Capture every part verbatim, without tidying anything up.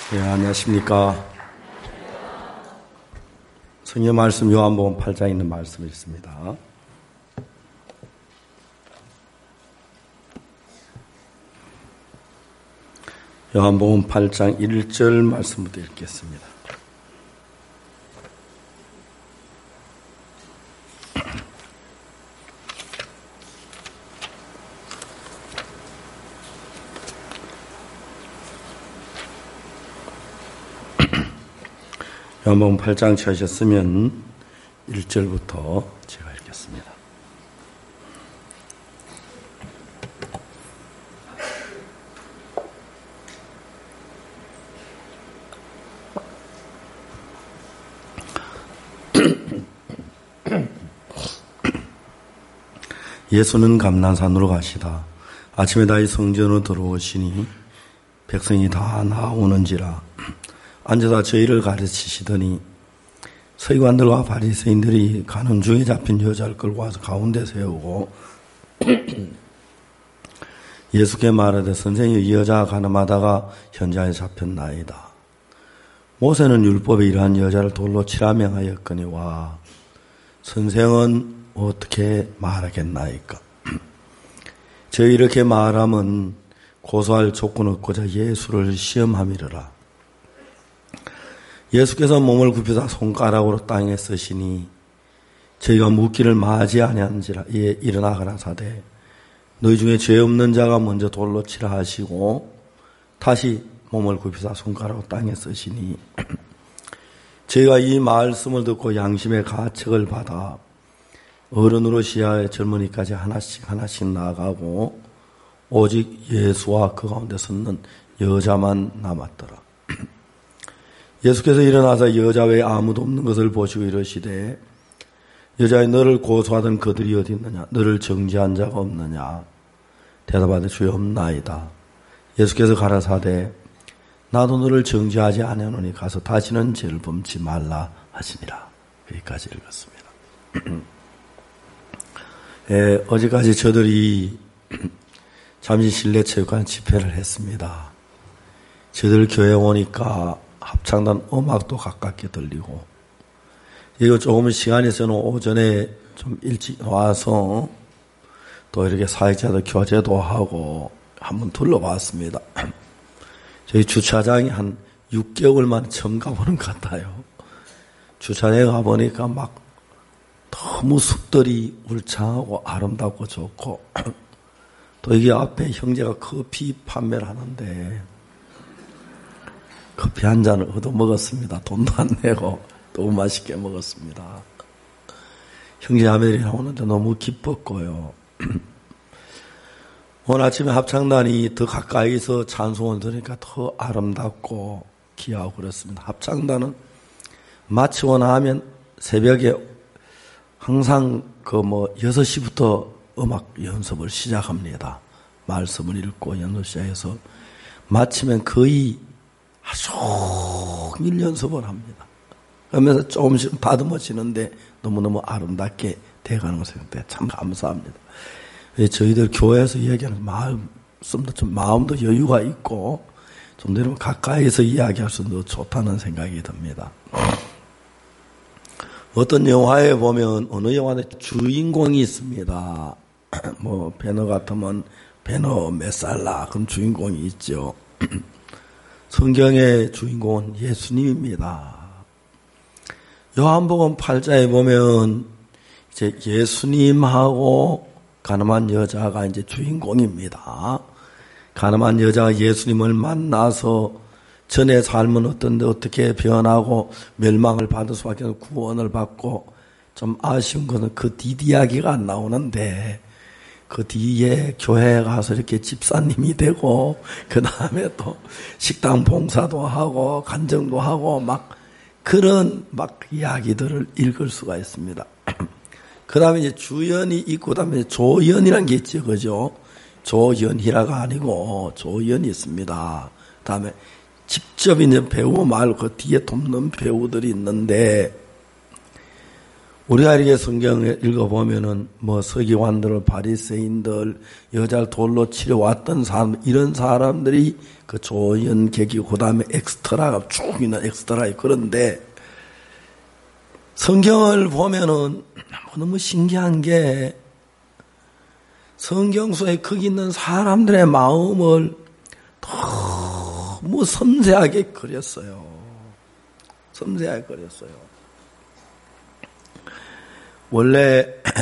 네, 안녕하십니까. 성경 말씀 요한복음 팔 장에 있는 말씀이 있습니다. 요한복음 팔 장 일 절 말씀부터 읽겠습니다. 요한복음 팔 장 찾으셨으면 일 절부터 제가 읽겠습니다. 예수는 감난산으로 가시다. 아침에 다시 성전으로 들어오시니 백성이 다 나오는지라 앉아서 저희를 가르치시더니 서기관들과 바리새인들이 가는 중에 잡힌 여자를 끌고 와서 가운데 세우고 예수께 말하되 선생님, 이 여자가 가늠하다가 현장에 잡혔나이다. 모세는 율법에 이러한 여자를 돌로 치라 명하였거니와 선생은 어떻게 말하겠나이까. 저희 이렇게 말하면 고소할 조건 얻고자 예수를 시험함이러라. 예수께서 몸을 굽히사 손가락으로 땅에 쓰시니 저희가 묻기를 마지 아니한지라. 이에 일어나 가라사대 너희 중에 죄 없는 자가 먼저 돌로 치라 하시고 다시 몸을 굽히사 손가락으로 땅에 쓰시니 저희가 이 말씀을 듣고 양심의 가책을 받아 어른으로 시야의 젊은이까지 하나씩 하나씩 나아가고 오직 예수와 그 가운데 섰는 여자만 남았더라. 예수께서 일어나서 여자 외에 아무도 없는 것을 보시고 이러시되 여자여, 너를 고소하던 그들이 어디 있느냐? 너를 정죄한 자가 없느냐? 대답하되 주여 없나이다. 예수께서 가라사대 나도 너를 정죄하지 아니하노니 가서 다시는 죄를 범치 말라 하시니라. 여기까지 읽었습니다. 예, 어제까지 저들이 잠시 실내체육관 집회를 했습니다. 저들 교회 오니까 합창단 음악도 가깝게 들리고, 이거 조금 시간이 있어는 오전에 좀 일찍 와서 또 이렇게 사역자들 교제도 하고 한번 둘러봤습니다. 저희 주차장이 한 육 개월 만에 처음 가보는 것 같아요. 주차장에 가보니까 막 너무 숲들이 울창하고 아름답고 좋고, 또 이게 앞에 형제가 커피 판매를 하는데 커피 한 잔을 얻어 먹었습니다. 돈도 안 내고 너무 맛있게 먹었습니다. 형제자매들이 나오는데 너무 기뻤고요. 오늘 아침에 합창단이 더 가까이서 찬송을 들으니까 더 아름답고 귀하고 그렇습니다. 합창단은 마치고 나면 새벽에 항상 그 뭐 여섯 시부터 음악 연습을 시작합니다. 말씀을 읽고 연습 시작해서 마치면 거의 하루 종일 연습을 합니다. 그러면서 조금씩 다듬어지는데 너무너무 아름답게 돼가는 것을 생각해 참 감사합니다. 저희들 교회에서 이야기하는 말씀도 좀 마음도 여유가 있고 좀 더 가까이서 이야기할 수 더 좋다는 생각이 듭니다. 어떤 영화에 보면 어느 영화에 주인공이 있습니다. 뭐 배너 같으면 배너 메살라 그런 주인공이 있죠. 성경의 주인공은 예수님입니다. 요한복음 팔 장에 보면 이제 예수님하고 가늠한 여자가 이제 주인공입니다. 가늠한 여자가 예수님을 만나서 전의 삶은 어떤데 어떻게 변하고 멸망을 받을 수밖에 없는 구원을 받고, 좀 아쉬운 것은 그 뒷이야기가 안 나오는데 그 뒤에 교회에 가서 이렇게 집사님이 되고 그 다음에 또 식당 봉사도 하고 간증도 하고 막 그런 막 이야기들을 읽을 수가 있습니다. 그 다음에 이제 주연이 있고, 그 다음에 조연이라는 게 있죠. 그죠? 조연희라가 아니고 조연이 있습니다. 그 다음에 직접 이제 배우 말고 그 뒤에 돕는 배우들이 있는데, 우리가 이렇게 성경을 읽어보면은 뭐 서기관들, 바리새인들, 여자를 돌로 치려왔던 사람, 이런 사람들이 그 조연, 계기, 그 다음에 엑스트라가 쭉 있는 엑스트라에 그런데 성경을 보면은 너무 신기한 게 성경 속에 거기 있는 사람들의 마음을 너무 섬세하게 그렸어요. 섬세하게 그렸어요. 원래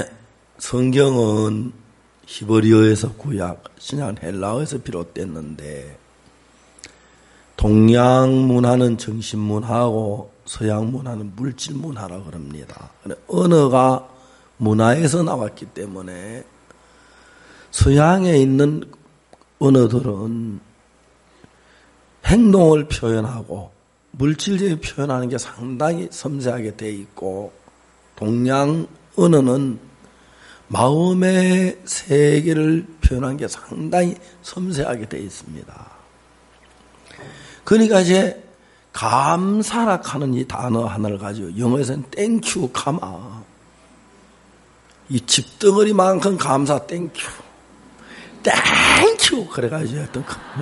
성경은 히브리어에서 구약, 신약 헬라어에서 비롯됐는데 동양 문화는 정신 문화고 서양 문화는 물질 문화라고 그럽니다. 언어가 문화에서 나왔기 때문에 서양에 있는 언어들은 행동을 표현하고 물질적인 표현하는 게 상당히 섬세하게 돼 있고 동양 언어는 마음의 세계를 표현한 게 상당히 섬세하게 되어 있습니다. 그러니까 이제 감사라 하는 이 단어 하나를 가지고 영어에서는 땡큐 카마 이 집덩어리만큼 감사 땡큐 땡큐 그래가지고 어떤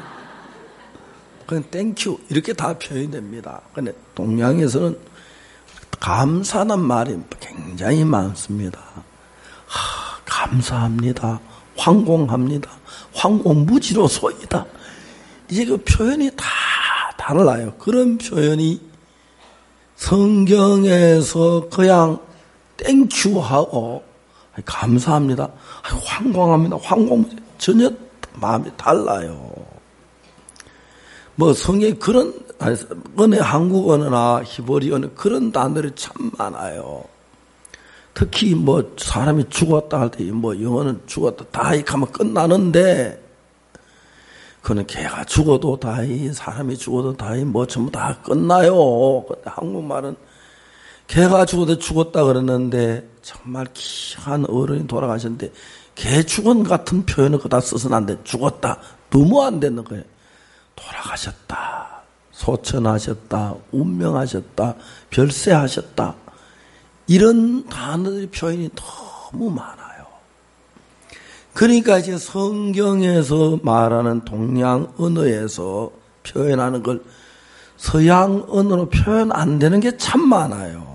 그냥 땡큐 이렇게 다 표현이 됩니다. 근데 동양에서는 감사는 말이 굉장히 많습니다. 하, 감사합니다. 황공합니다. 황공무지로소이다. 이제 그 표현이 다 달라요. 그런 표현이 성경에서 그냥 땡큐하고 감사합니다. 황공합니다. 황공무지 전혀 마음이 달라요. 뭐 성경에 그런 은혜 한국 언어나 히브리 언어 그런 단어들이 참 많아요. 특히 뭐 사람이 죽었다 할 때 뭐 영어는 죽었다 다이 하면 끝나는데 그는 개가 죽어도 다이 사람이 죽어도 다이 뭐 전부 다 끝나요. 근데 한국말은 개가 죽어도 죽었다 그랬는데 정말 귀한 어른이 돌아가셨는데 개 죽은 같은 표현을 그다 써서는 안 돼. 죽었다. 너무 안 되는 거예요. 돌아가셨다. 소천하셨다. 운명하셨다. 별세하셨다. 이런 단어들의 표현이 너무 많아요. 그러니까 이제 성경에서 말하는 동양 언어에서 표현하는 걸 서양 언어로 표현 안 되는 게 참 많아요.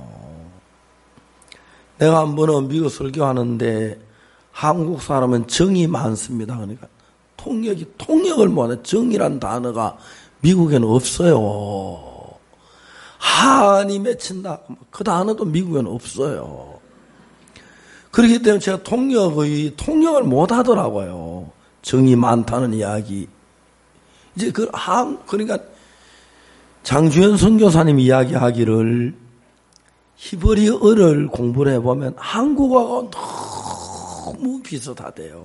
내가 한 번은 미국 설교하는데 한국 사람은 정이 많습니다. 그러니까 통역이, 통역을 못해. 정이란 단어가 미국에는 없어요. 한이 맺힌다. 그 단어도 미국에는 없어요. 그렇기 때문에 제가 통역의, 통역을 못 하더라고요. 정이 많다는 이야기. 이제 그 한, 그러니까 장주현 선교사님 이야기하기를 히브리어를 공부를 해보면 한국어가 너무 비슷하대요.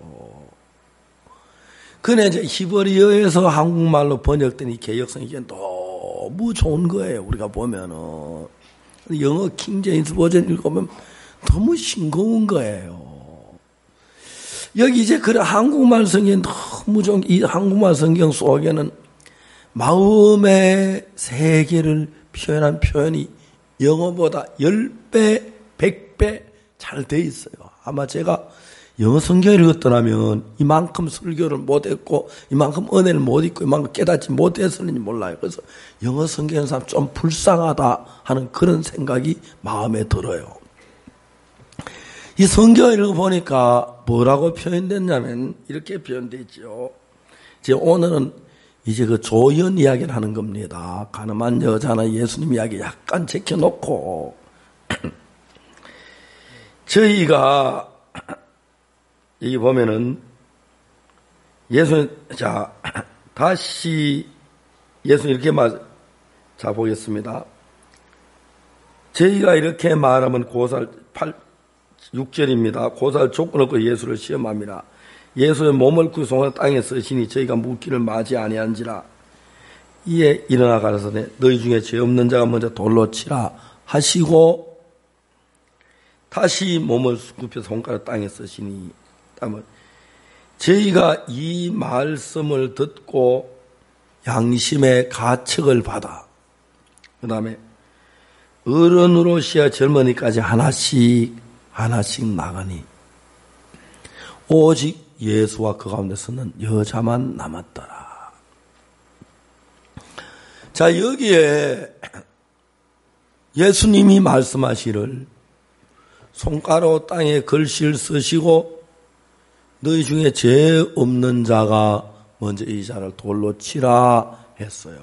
근데 이제 히브리어에서 한국말로 번역된 이 개혁성이 이게 너무 좋은 거예요. 우리가 보면은. 영어 킹제임스 버전 읽으면 너무 싱거운 거예요. 여기 이제 그래 한국말 성경 너무 좋은 이 한국말 성경 속에는 마음의 세계를 표현한 표현이 영어보다 십 배, 백 배 잘 돼 있어요. 아마 제가 영어 성경을 읽었더라면 이만큼 설교를 못했고 이만큼 은혜를 못 읽고 이만큼 깨닫지 못했을는지 몰라요. 그래서 영어 성경의 사람 좀 불쌍하다 하는 그런 생각이 마음에 들어요. 이 성경을 읽어보니까 뭐라고 표현됐냐면 이렇게 표현되어 있죠. 이제 오늘은 이제 그 조연 이야기를 하는 겁니다. 가늠한 여자나 예수님 이야기 약간 제껴놓고 저희가 여기 보면은 예수님 자 다시 예수님 이렇게 말 자 보겠습니다. 저희가 이렇게 말하면 고살 팔 육 절입니다. 고살 조건 없고 예수를 시험합니다. 예수의 몸을 구속하여 땅에 쓰시니 저희가 묻기를 맞이 아니한지라. 이에 일어나 가라사대 너희 중에 죄 없는 자가 먼저 돌로 치라 하시고 다시 몸을 굽혀 손가락 땅에 쓰시니 저희가 이 말씀을 듣고 양심의 가책을 받아 그 다음에 어른으로시야 젊은이까지 하나씩 하나씩 나가니 오직 예수와 그 가운데서는 여자만 남았더라. 자, 여기에 예수님이 말씀하시를 손가락 땅에 글씨를 쓰시고 너희 중에 죄 없는 자가 먼저 이 자를 돌로 치라 했어요.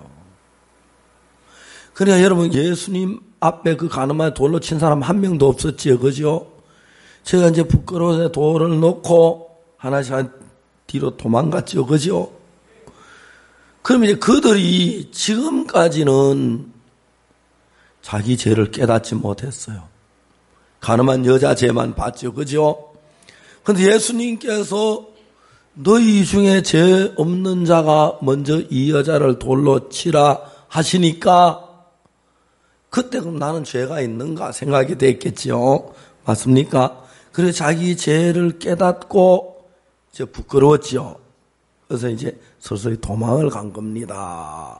그러니까 여러분, 예수님 앞에 그 가늠하에 돌로 친 사람 한 명도 없었지요, 그죠? 제가 이제 부끄러워서 돌을 놓고 하나씩 한 뒤로 도망갔죠, 그죠? 그럼 이제 그들이 지금까지는 자기 죄를 깨닫지 못했어요. 가늠한 여자 죄만 봤죠, 그죠? 근데 예수님께서 너희 중에 죄 없는 자가 먼저 이 여자를 돌로 치라 하시니까 그때 그럼 나는 죄가 있는가 생각이 됐겠죠. 맞습니까? 그래서 자기 죄를 깨닫고 이제 부끄러웠죠. 그래서 이제 서서히 도망을 간 겁니다.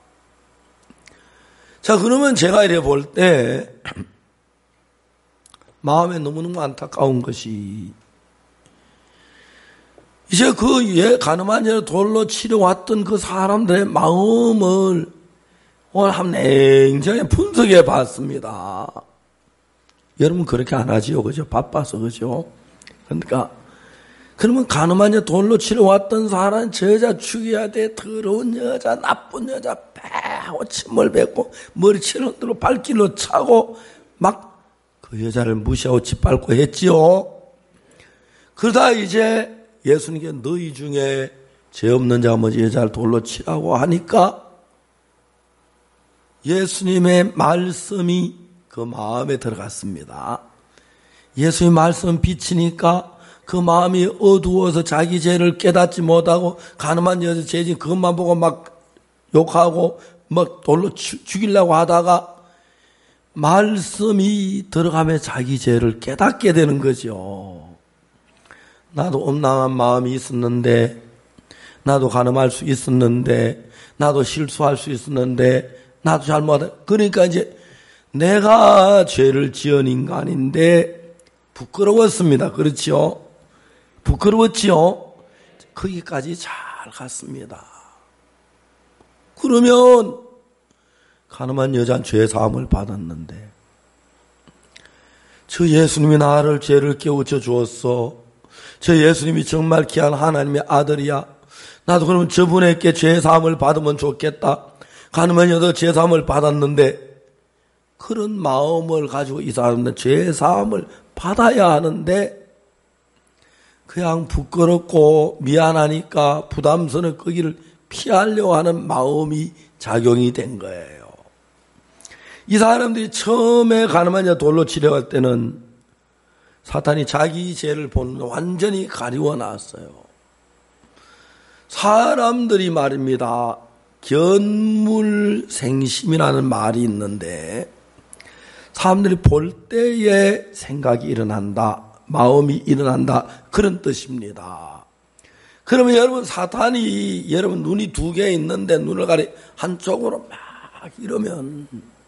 자, 그러면 제가 이래 볼 때 마음에 너무너무 안타까운 것이 이제 그 예, 가늠한 여자 돌로 치려왔던 그 사람들의 마음을 오늘 한번 냉정히 분석해 봤습니다. 여러분 그렇게 안 하지요, 그죠? 바빠서, 그죠? 그러니까 그러면 가늠한 여자 돌로 치려왔던 사람 저 여자 죽여야 돼. 더러운 여자, 나쁜 여자, 패하고 침을 뱉고 머리채를 흔들고 발길로 차고 막 그 여자를 무시하고 짓밟고 했지요. 그러다 이제 예수님께 너희 중에 죄 없는 자가 먼저 여자를 돌로 치라고 하니까 예수님의 말씀이 그 마음에 들어갔습니다. 예수님의 말씀 비치니까 그 마음이 어두워서 자기 죄를 깨닫지 못하고 가늠한 여자 죄진 그것만 보고 막 욕하고 막 돌로 죽이려고 하다가 말씀이 들어가며 자기 죄를 깨닫게 되는 거죠. 나도 엄랑한 마음이 있었는데, 나도 가늠할 수 있었는데, 나도 실수할 수 있었는데, 나도 잘못하다. 그러니까 이제 내가 죄를 지은 인간인데 부끄러웠습니다. 그렇죠? 부끄러웠지요? 거기까지 잘 갔습니다. 그러면 가늠한 여자는 죄 사함을 받았는데 저 예수님이 나를 죄를 깨우쳐 주었어. 저 예수님이 정말 귀한 하나님의 아들이야. 나도 그러면 저분에게 죄 사함을 받으면 좋겠다. 가늠한 여자 죄 사함을 받았는데 그런 마음을 가지고 이 사람은 죄 사함을 받아야 하는데 그냥 부끄럽고 미안하니까 부담스러운 그 길을 피하려고 하는 마음이 작용이 된 거예요. 이 사람들이 처음에 가늠한 자 돌로 치려갈 때는 사탄이 자기 죄를 보는 완전히 가리워 놨어요. 사람들이 말입니다. 견물생심이라는 말이 있는데 사람들이 볼 때에 생각이 일어난다. 마음이 일어난다. 그런 뜻입니다. 그러면 여러분 사탄이 여러분 눈이 두 개 있는데 눈을 가리 한쪽으로 막 이러면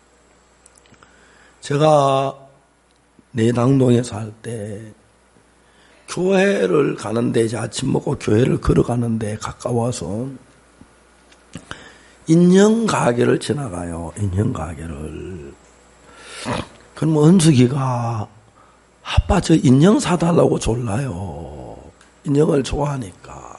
제가 내당동에 살 때 교회를 가는데 이제 아침 먹고 교회를 걸어가는데 가까워서 인형 가게를 지나가요. 인형 가게를. 그럼 은숙이가 아빠 저 인형 사달라고 졸라요. 인형을 좋아하니까.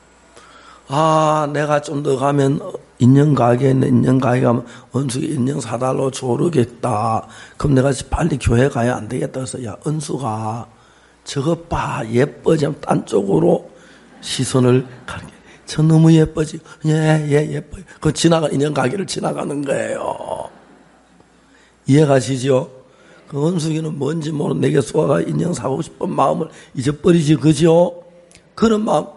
아 내가 좀 더 가면 인형 가게에 있는 인형 가게 가면 은숙이 인형 사달라고 조르겠다. 그럼 내가 빨리 교회 가야 안 되겠다. 그래서 야 은숙아 저것 봐 예뻐지면 딴 쪽으로 시선을 가는 게 저 너무 예뻐지. 예, 예, 예뻐요. 그 지나가, 인형 가게를 지나가는 거예요. 이해가시죠? 그 은숙이는 뭔지 모르는 내게 쏘아가 인형 사고 싶은 마음을 잊어버리지, 그죠? 그런 마음,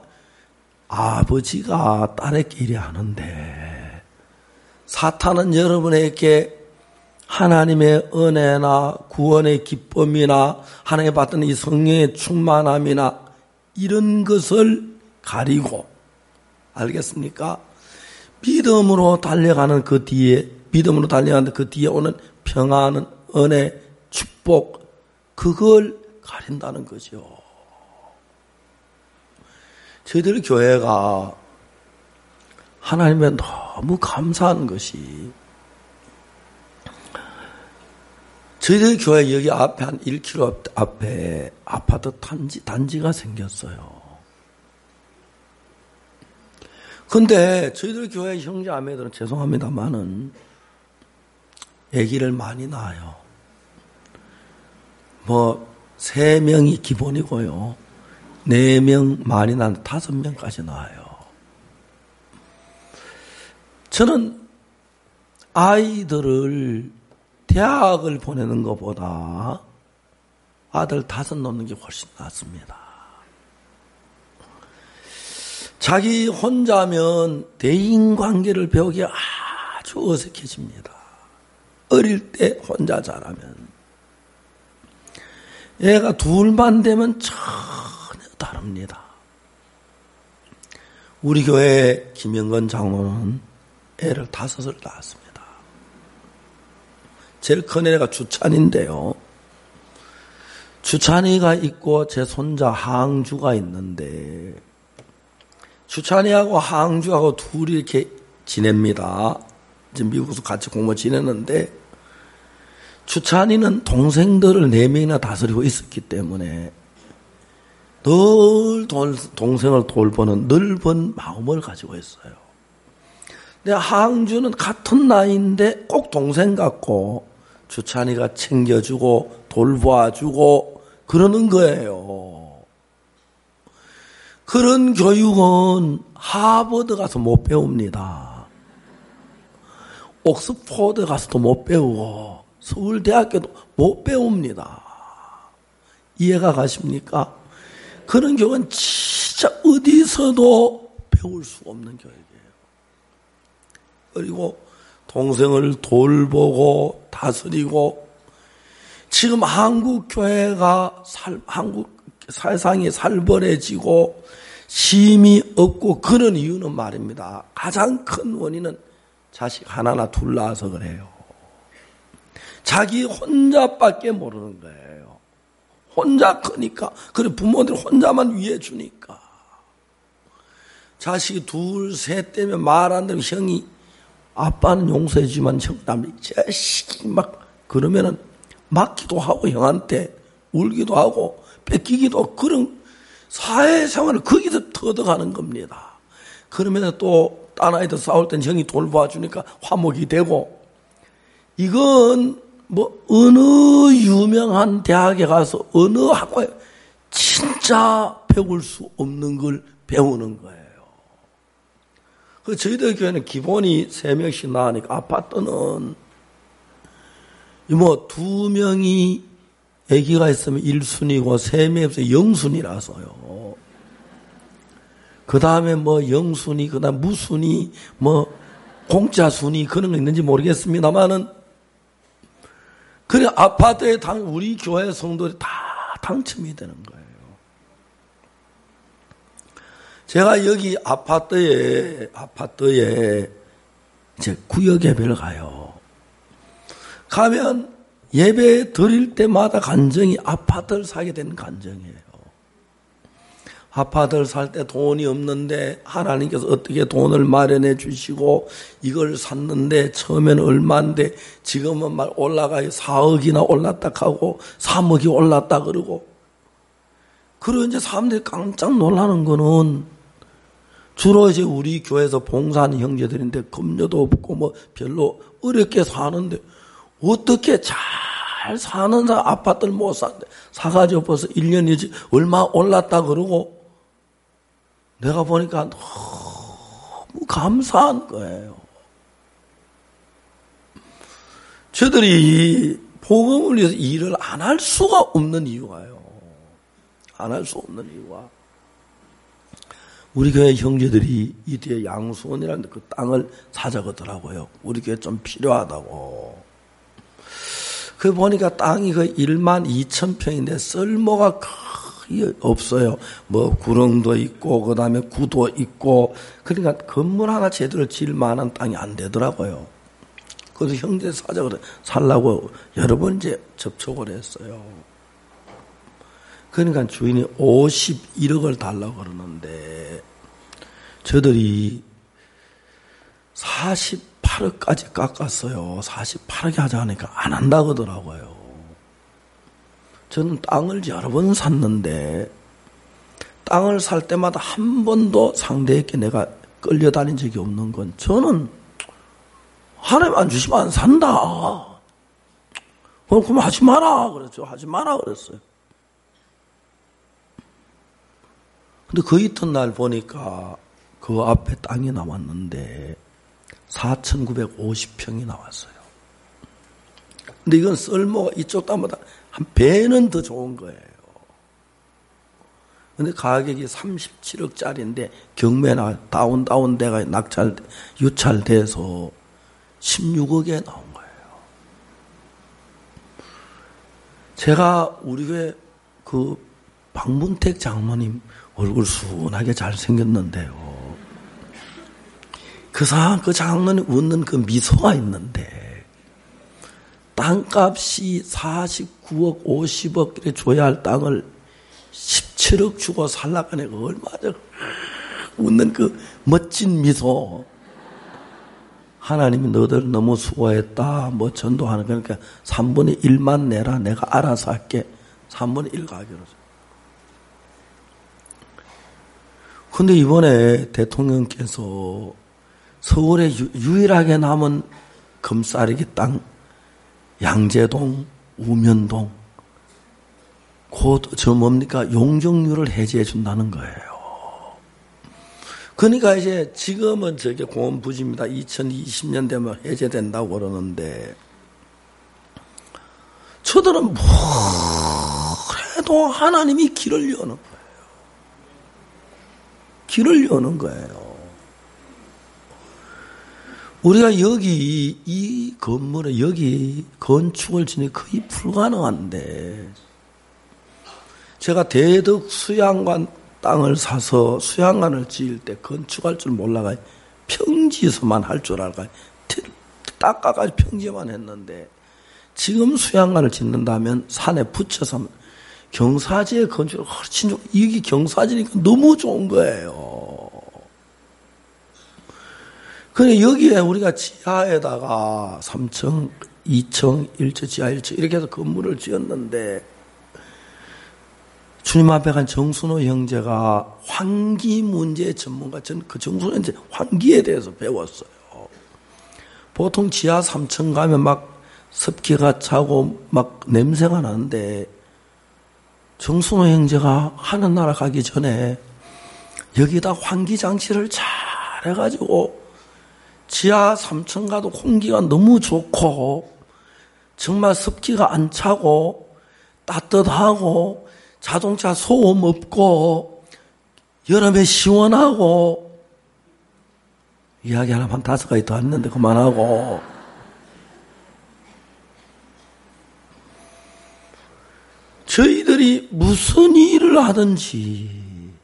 아버지가 딸에게 이래 하는데, 사탄은 여러분에게 하나님의 은혜나 구원의 기쁨이나 하나님의 받던 이 성령의 충만함이나 이런 것을 가리고, 알겠습니까? 믿음으로 달려가는 그 뒤에, 믿음으로 달려가는 그 뒤에 오는 평안은 은혜, 축복, 그걸 가린다는 거죠. 저희들 교회가 하나님의 너무 감사한 것이 저희들 교회 여기 앞에 한 일 킬로미터 앞에 아파트 단지, 단지가 생겼어요. 근데 저희들 교회 형제 아매들은 죄송합니다만은 아기를 많이 낳아요. 뭐 세 명이 기본이고요. 네 명 많이 낳는 다섯 명까지 낳아요. 저는 아이들을 대학을 보내는 것보다 아들 다섯 놓는 게 훨씬 낫습니다. 자기 혼자면 대인관계를 배우기 아주 어색해집니다. 어릴 때 혼자 자라면. 애가 둘만 되면 전혀 다릅니다. 우리 교회 김영건 장로는 애를 다섯을 낳았습니다. 제일 큰 애가 주찬인데요. 주찬이가 있고 제 손자 항주가 있는데 주찬이하고 항주하고 둘이 이렇게 지냅니다. 지금 미국에서 같이 공부 지냈는데 주찬이는 동생들을 네 명이나 다스리고 있었기 때문에 늘 동생을 돌보는 넓은 마음을 가지고 있어요. 근데 항주는 같은 나이인데 꼭 동생 같고 주찬이가 챙겨주고 돌봐주고 그러는 거예요. 그런 교육은 하버드 가서 못 배웁니다. 옥스포드 가서도 못 배우고 서울대학교도 못 배웁니다. 이해가 가십니까? 그런 교육은 진짜 어디서도 배울 수 없는 교육이에요. 그리고 동생을 돌보고 다스리고 지금 한국 교회가 살, 한국 세상이 살벌해지고 쉼이 없고 그런 이유는 말입니다. 가장 큰 원인은 자식 하나나 둘 낳아서 그래요. 자기 혼자밖에 모르는 거예요. 혼자 크니까. 그래 부모들 혼자만 위해 주니까. 자식이 둘, 셋 되면 말 안 들으면 형이 아빠는 용서해주지만 형 남이 자식이 막 그러면은 맞기도 하고 형한테 울기도 하고 뺏기기도 하고 그런 사회생활을 거기서 터득하는 겁니다. 그러면 또 딴 아이들 싸울 땐 형이 돌봐주니까 화목이 되고 이건 뭐 어느 유명한 대학에 가서 어느 학과에 진짜 배울 수 없는 걸 배우는 거예요. 그 저희들 교회는 기본이 세 명씩 나으니까 아파트는 뭐 두 명이 아기가 있으면 일 순위고 세 명이 없으면 영 순위라서요. 그 다음에 뭐 영 순위, 그 다음 무순위, 뭐 공짜 순위 그런 거 있는지 모르겠습니다만은 그래 아파트에 당 우리 교회 성도들이 다 당첨이 되는 거예요. 제가 여기 아파트에 아파트에 이제 구역 예배를 가요. 가면 예배 드릴 때마다 간증이 아파트를 사게 되는 간증이에요. 아파트를 살 때 돈이 없는데 하나님께서 어떻게 돈을 마련해 주시고 이걸 샀는데 처음에는 얼마인데 지금은 막 올라가요. 사억이나 올랐다 하고 삼억이 올랐다 그러고 그리고 이제 사람들이 깜짝 놀라는 거는 주로 이제 우리 교회에서 봉사하는 형제들인데 급료도 없고 뭐 별로 어렵게 사는데 어떻게 잘 사는 사람 아파트를 못 사는데 사가지고 벌써 일 년이지 얼마 올랐다 그러고 내가 보니까 너무 감사한 거예요. 저들이 복음을 위해서 일을 안 할 수가 없는 이유가요. 안 할 수 없는 이유가 우리 교회 형제들이 이 뒤에 양수원이라는 그 땅을 사자거더라고요. 우리 교회 좀 필요하다고. 그 보니까 땅이 그 일만 이천 평인데 쓸모가 거의 없어요. 뭐 구릉도 있고 그 다음에 구도 있고 그러니까 건물 하나 제대로 지을 만한 땅이 안 되더라고요. 그래서 형제 사자 그래 살라고 여러 번 이제 접촉을 했어요. 그러니까 주인이 오십일억을 달라고 그러는데 저들이 사십팔억까지 깎았어요. 사십팔억이 하자 하니까 안 한다고 하더라고요. 저는 땅을 여러 번 샀는데 땅을 살 때마다 한 번도 상대에게 내가 끌려다닌 적이 없는 건 저는 하나님 안 주시면 안 산다. 그럼, 그럼 하지 마라. 그랬죠. 하지 마라. 그랬어요. 근데 그 이튿날 보니까 그 앞에 땅이 나왔는데 사천구백오십 평이 나왔어요. 근데 이건 썰모가 이쪽 땅보다 한 배는 더 좋은 거예요. 근데 가격이 삼십칠억짜리인데 경매나 다운 다운 돼가 낙찰 유찰돼서 십육억에 나온 거예요. 제가 우리 교회 그 박문택 장모님 얼굴 순하게 잘생겼는데요. 그 사람, 그 장모님 웃는 그 미소가 있는데, 땅값이 사십구억, 오십억 이렇게 줘야 할 땅을 십칠억 주고 살라고 하니까 얼마나 웃는 그 멋진 미소. 하나님이 너들 너무 수고했다. 뭐 전도하는 그러니까 삼분의 일만 내라. 내가 알아서 할게. 삼분의 일 가기로. 근데 이번에 대통령께서 서울에 유, 유일하게 남은 금싸르기 땅, 양재동, 우면동, 곧 저 뭡니까? 용적률을 해제해 준다는 거예요. 그러니까 이제 지금은 저게 공원 부지입니다. 이천이십 년 되면 해제된다고 그러는데 저들은 뭐 그래도 하나님이 길을 여는 거예요. 길을 여는 거예요. 우리가 여기 이 건물에 여기 건축을 짓는 게 거의 불가능한데 제가 대덕 수양관 땅을 사서 수양관을 지을 때 건축할 줄 몰라가 평지에서만 할 줄 알고 닦아가지고 평지만 했는데 지금 수양관을 짓는다면 산에 붙여서 경사지에 건축을 훨씬 좋고 여기 경사지니까 너무 좋은 거예요. 그래 여기에 우리가 지하에다가 삼 층, 이 층, 일 층, 지하 일 층 이렇게 해서 건물을 지었는데 주님 앞에 간 정순호 형제가 환기 문제 전문가, 전 그 정순호 형제 환기에 대해서 배웠어요. 보통 지하 삼 층 가면 막 습기가 차고 막 냄새가 나는데 정순호 형제가 하늘나라 가기 전에 여기다 환기 장치를 잘 해가지고 지하 삼 층 가도 공기가 너무 좋고 정말 습기가 안 차고 따뜻하고 자동차 소음 없고 여름에 시원하고 이야기 하나 한 다섯 가지 더 했는데 그만하고 저희들이 무슨 일을 하든지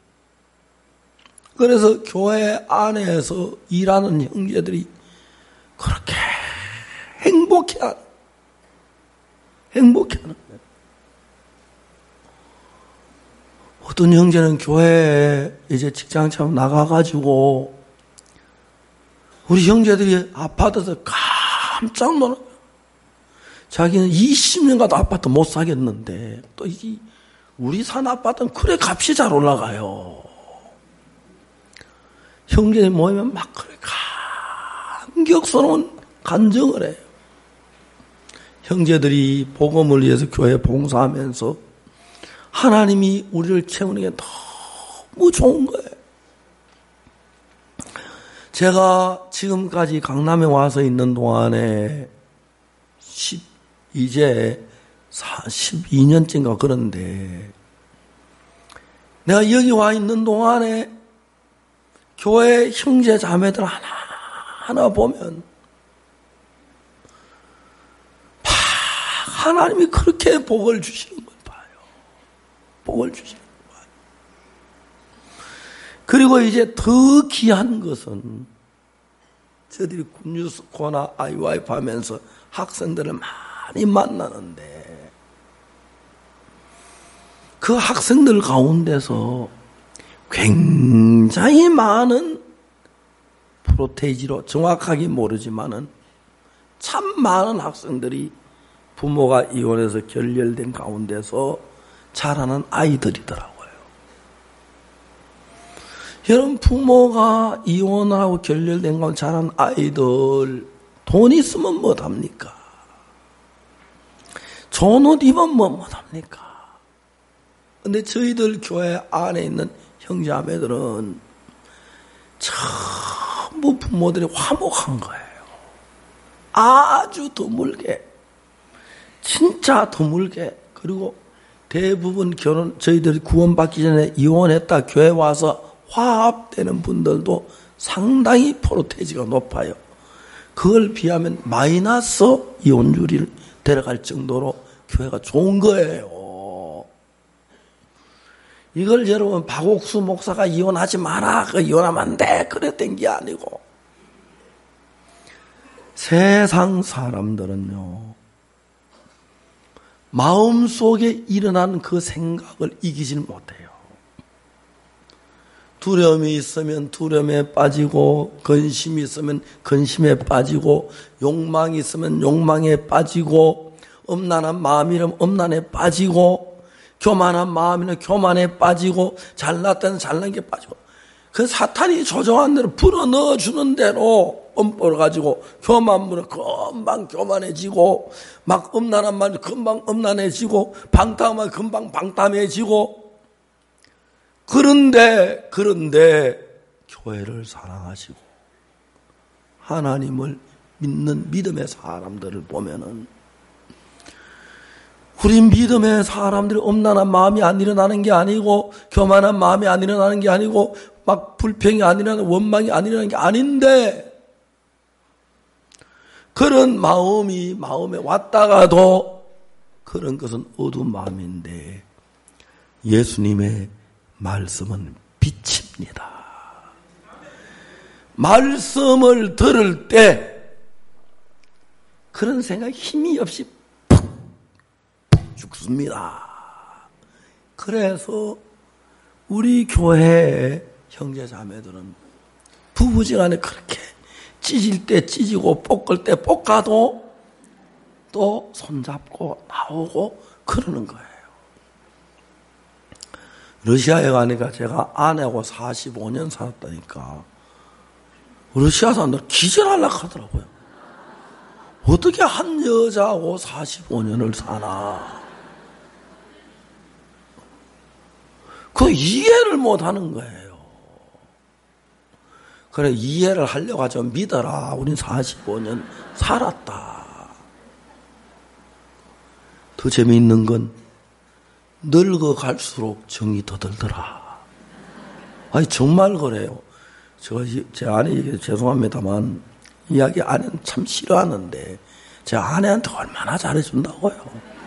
그래서 교회 안에서 일하는 형제들이 그렇게 행복해하는 행복해하는 거예요. 어떤 형제는 교회에 이제 직장처럼 나가가지고 우리 형제들이 아파트에서 깜짝 놀라요. 자기는 이십 년 가도 아파트 못 사겠는데 또 이 우리 산 아파트는 그래 값이 잘 올라가요. 형제들이 모이면 막 그래 감격스러운 간증을 해요. 형제들이 복음을 위해서 교회 봉사하면서 하나님이 우리를 채우는 게 너무 좋은 거예요. 제가 지금까지 강남에 와서 있는 동안에 십, 이제 십이 년째인가 그런데 내가 여기 와 있는 동안에 교회 형제 자매들 하나 하나 보면 막 하나님이 그렇게 복을 주시는 걸 봐요. 복을 주시는 걸 봐요. 그리고 이제 더 귀한 것은 저들이 굿뉴스코나 아이와이프 하면서 학생들을 많이 만나는데 그 학생들 가운데서 굉장히 많은 프로테이지로 정확하게 모르지만은 참 많은 학생들이 부모가 이혼해서 결렬된 가운데서 자라는 아이들이더라고요. 여러분, 부모가 이혼하고 결렬된 가운데 자란 아이들 돈 있으면 뭐합니까? 좋은 옷 입으면 뭐합니까? 근데 저희들 교회 안에 있는 형제자매들은 전부 부모들이 화목한 거예요. 아주 드물게, 진짜 드물게. 그리고 대부분 결혼, 저희들이 구원받기 전에 이혼했다 교회 와서 화합되는 분들도 상당히 프로테이지가 높아요. 그걸 비하면 마이너스 이혼율을 데려갈 정도로 교회가 좋은 거예요. 이걸 여러분 박옥수 목사가 이혼하지 마라, 그 이혼하면 안 돼, 그랬던 게 아니고 세상 사람들은요 마음속에 일어나는 그 생각을 이기질 못해요. 두려움이 있으면 두려움에 빠지고, 근심이 있으면 근심에 빠지고, 욕망이 있으면 욕망에 빠지고, 엄란한 마음이라면 엄란에 빠지고, 교만한 마음이면 교만에 빠지고, 잘났다는 잘난 게 빠지고, 그 사탄이 조정한 대로 불어 넣어주는 대로 뻔뻔을 가지고 교만물은 금방 교만해지고, 막 엄란한 말이 금방 엄란해지고, 방탕한 말이 금방 방탕해지고. 그런데 그런데 교회를 사랑하시고 하나님을 믿는 믿음의 사람들을 보면은, 우리 믿음의 사람들이 엄란한 마음이 안 일어나는 게 아니고, 교만한 마음이 안 일어나는 게 아니고, 막 불평이 안 일어나는, 원망이 안 일어나는 게 아닌데, 그런 마음이 마음에 왔다가도 그런 것은 어두운 마음인데 예수님의 말씀은 빛입니다. 말씀을 들을 때 그런 생각 힘이 없이 푹 죽습니다. 그래서 우리 교회의 형제자매들은 부부지간에 그렇게 찢을 때 찢고 볶을 때 볶아도 또 손잡고 나오고 그러는 거예요. 러시아에 가니까 제가 아내하고 사십오 년 살았다니까 러시아 사람들 기절하려고 하더라고요. 어떻게 한 여자하고 사십오 년을 사나. 그 이해를 못하는 거예요. 그래, 이해를 하려고 하죠. 믿어라. 우린 사십오 년 살았다. 더 재미있는 건 늙어갈수록 정이 더 들더라. 아니 정말 그래요. 제가 제 아내에게 죄송합니다만 이야기 아내는 참 싫어하는데 제 아내한테 얼마나 잘해준다고요.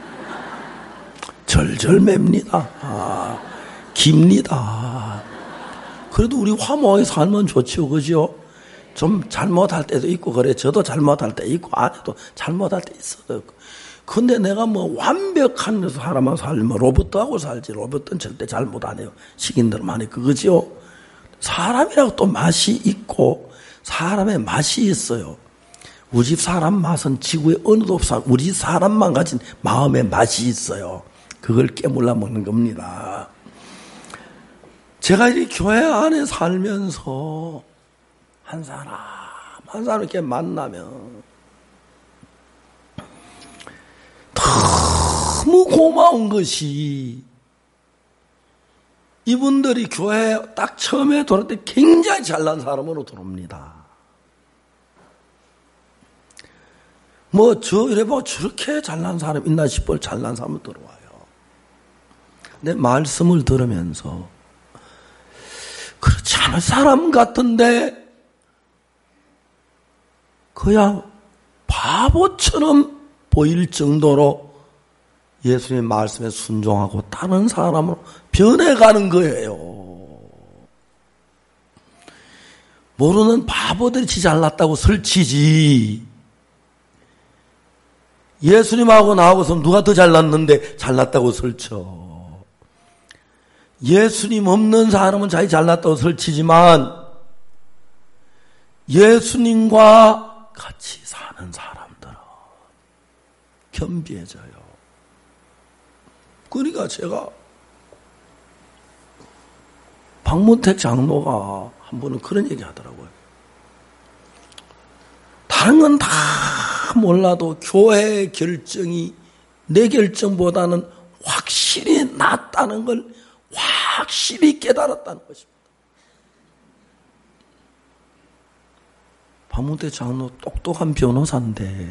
절절 맵니다. 아, 깁니다. 그래도 우리 화목하게 살면 좋지요, 그죠? 좀 잘못할 때도 있고 그래. 저도 잘못할 때 있고 아내도 잘못할 때 있어요. 근데 내가 뭐 완벽한 사람하고 살면 로봇하고 살지. 로봇은 절대 잘못 안 해요. 시킨 대로 많이 그거죠. 사람이라고 또 맛이 있고 사람의 맛이 있어요. 우리 집 사람 맛은 지구에 어느도 없어. 우리 집 사람만 가진 마음의 맛이 있어요. 그걸 깨물어 먹는 겁니다. 제가 이 교회 안에 살면서 한 사람 한 사람 이렇게 만나면 너무 고마운 것이 이분들이 교회에 딱 처음에 들어올 때 굉장히 잘난 사람으로 들어옵니다. 뭐 저 이래 봐 저렇게 잘난 사람 있나 싶을 잘난 사람으로 들어와요. 근데 말씀을 들으면서 그렇지 않은 사람 같은데 그냥 바보처럼 보일 정도로 예수님의 말씀에 순종하고 다른 사람으로 변해가는 거예요. 모르는 바보들이 지 잘났다고 설치지. 예수님하고 나하고서 누가 더 잘났는데 잘났다고 설쳐. 예수님 없는 사람은 자기 잘났다고 설치지만 예수님과 같이 사는 사람들은 겸비해져요. 그러니까 제가 박문택 장로가 한 번은 그런 얘기 하더라고요. 다른 건 다 몰라도 교회의 결정이 내 결정보다는 확실히 낫다는 걸 확실히 깨달았다는 것입니다. 박문택 장로 똑똑한 변호사인데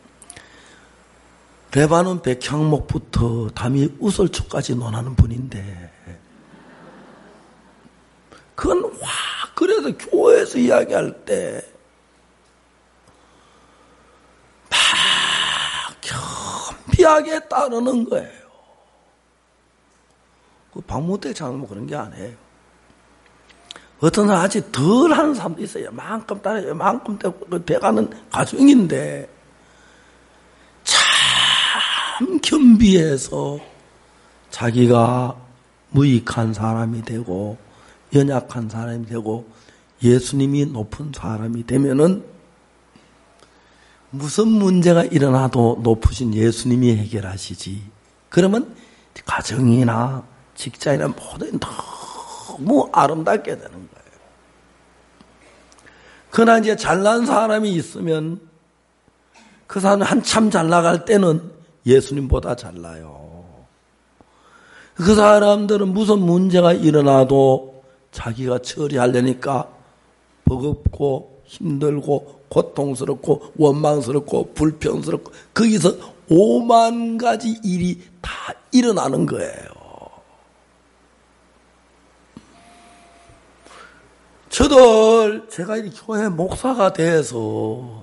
레바논 백향목부터 담이 우설초까지 논하는 분인데 그건 와 그래서 교회에서 이야기할 때 막 겸비하게 따르는 거예요. 그 박문택 장로 그런 게 아니에요. 어떤 사람 아직 덜 하는 사람도 있어요. 만큼 따라요. 만큼 돼가는 과정인데 참 겸비해서 자기가 무익한 사람이 되고 연약한 사람이 되고 예수님이 높은 사람이 되면은 무슨 문제가 일어나도 높으신 예수님이 해결하시지. 그러면 가정이나 직장이나 모든 너무 아름답게 되는 거예요. 그러나 이제 잘난 사람이 있으면 그 사람이 한참 잘 나갈 때는 예수님보다 잘나요. 그 사람들은 무슨 문제가 일어나도 자기가 처리하려니까 버겁고 힘들고 고통스럽고 원망스럽고 불평스럽고 거기서 오만 가지 일이 다 일어나는 거예요. 저도 제가 이 교회 목사가 돼서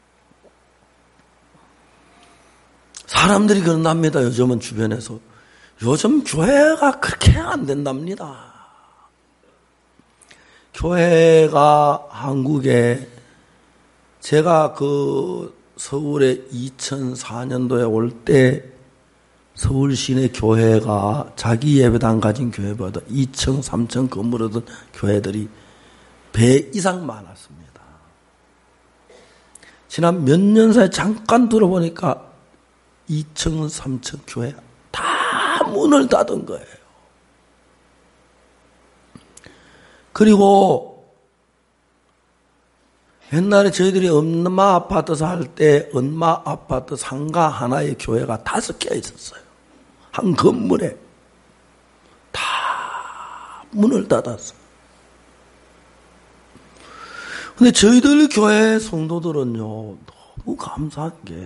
사람들이 그런답니다. 요즘은 주변에서. 요즘 교회가 그렇게 안 된답니다. 교회가 한국에 제가 그 서울에 이천사 년도에 올 때 서울 시내 교회가 자기 예배당 가진 교회보다 이천, 삼천 건물이던 교회들이 배 이상 많았습니다. 지난 몇 년 사이에 잠깐 들어보니까 이천, 삼천 교회 다 문을 닫은 거예요. 그리고 옛날에 저희들이 엄마 아파트 살 때 엄마 아파트 상가 하나의 교회가 다섯 개 있었어요. 한 건물에 다 문을 닫았어요. 근데 저희들 교회 성도들은요 너무 감사한 게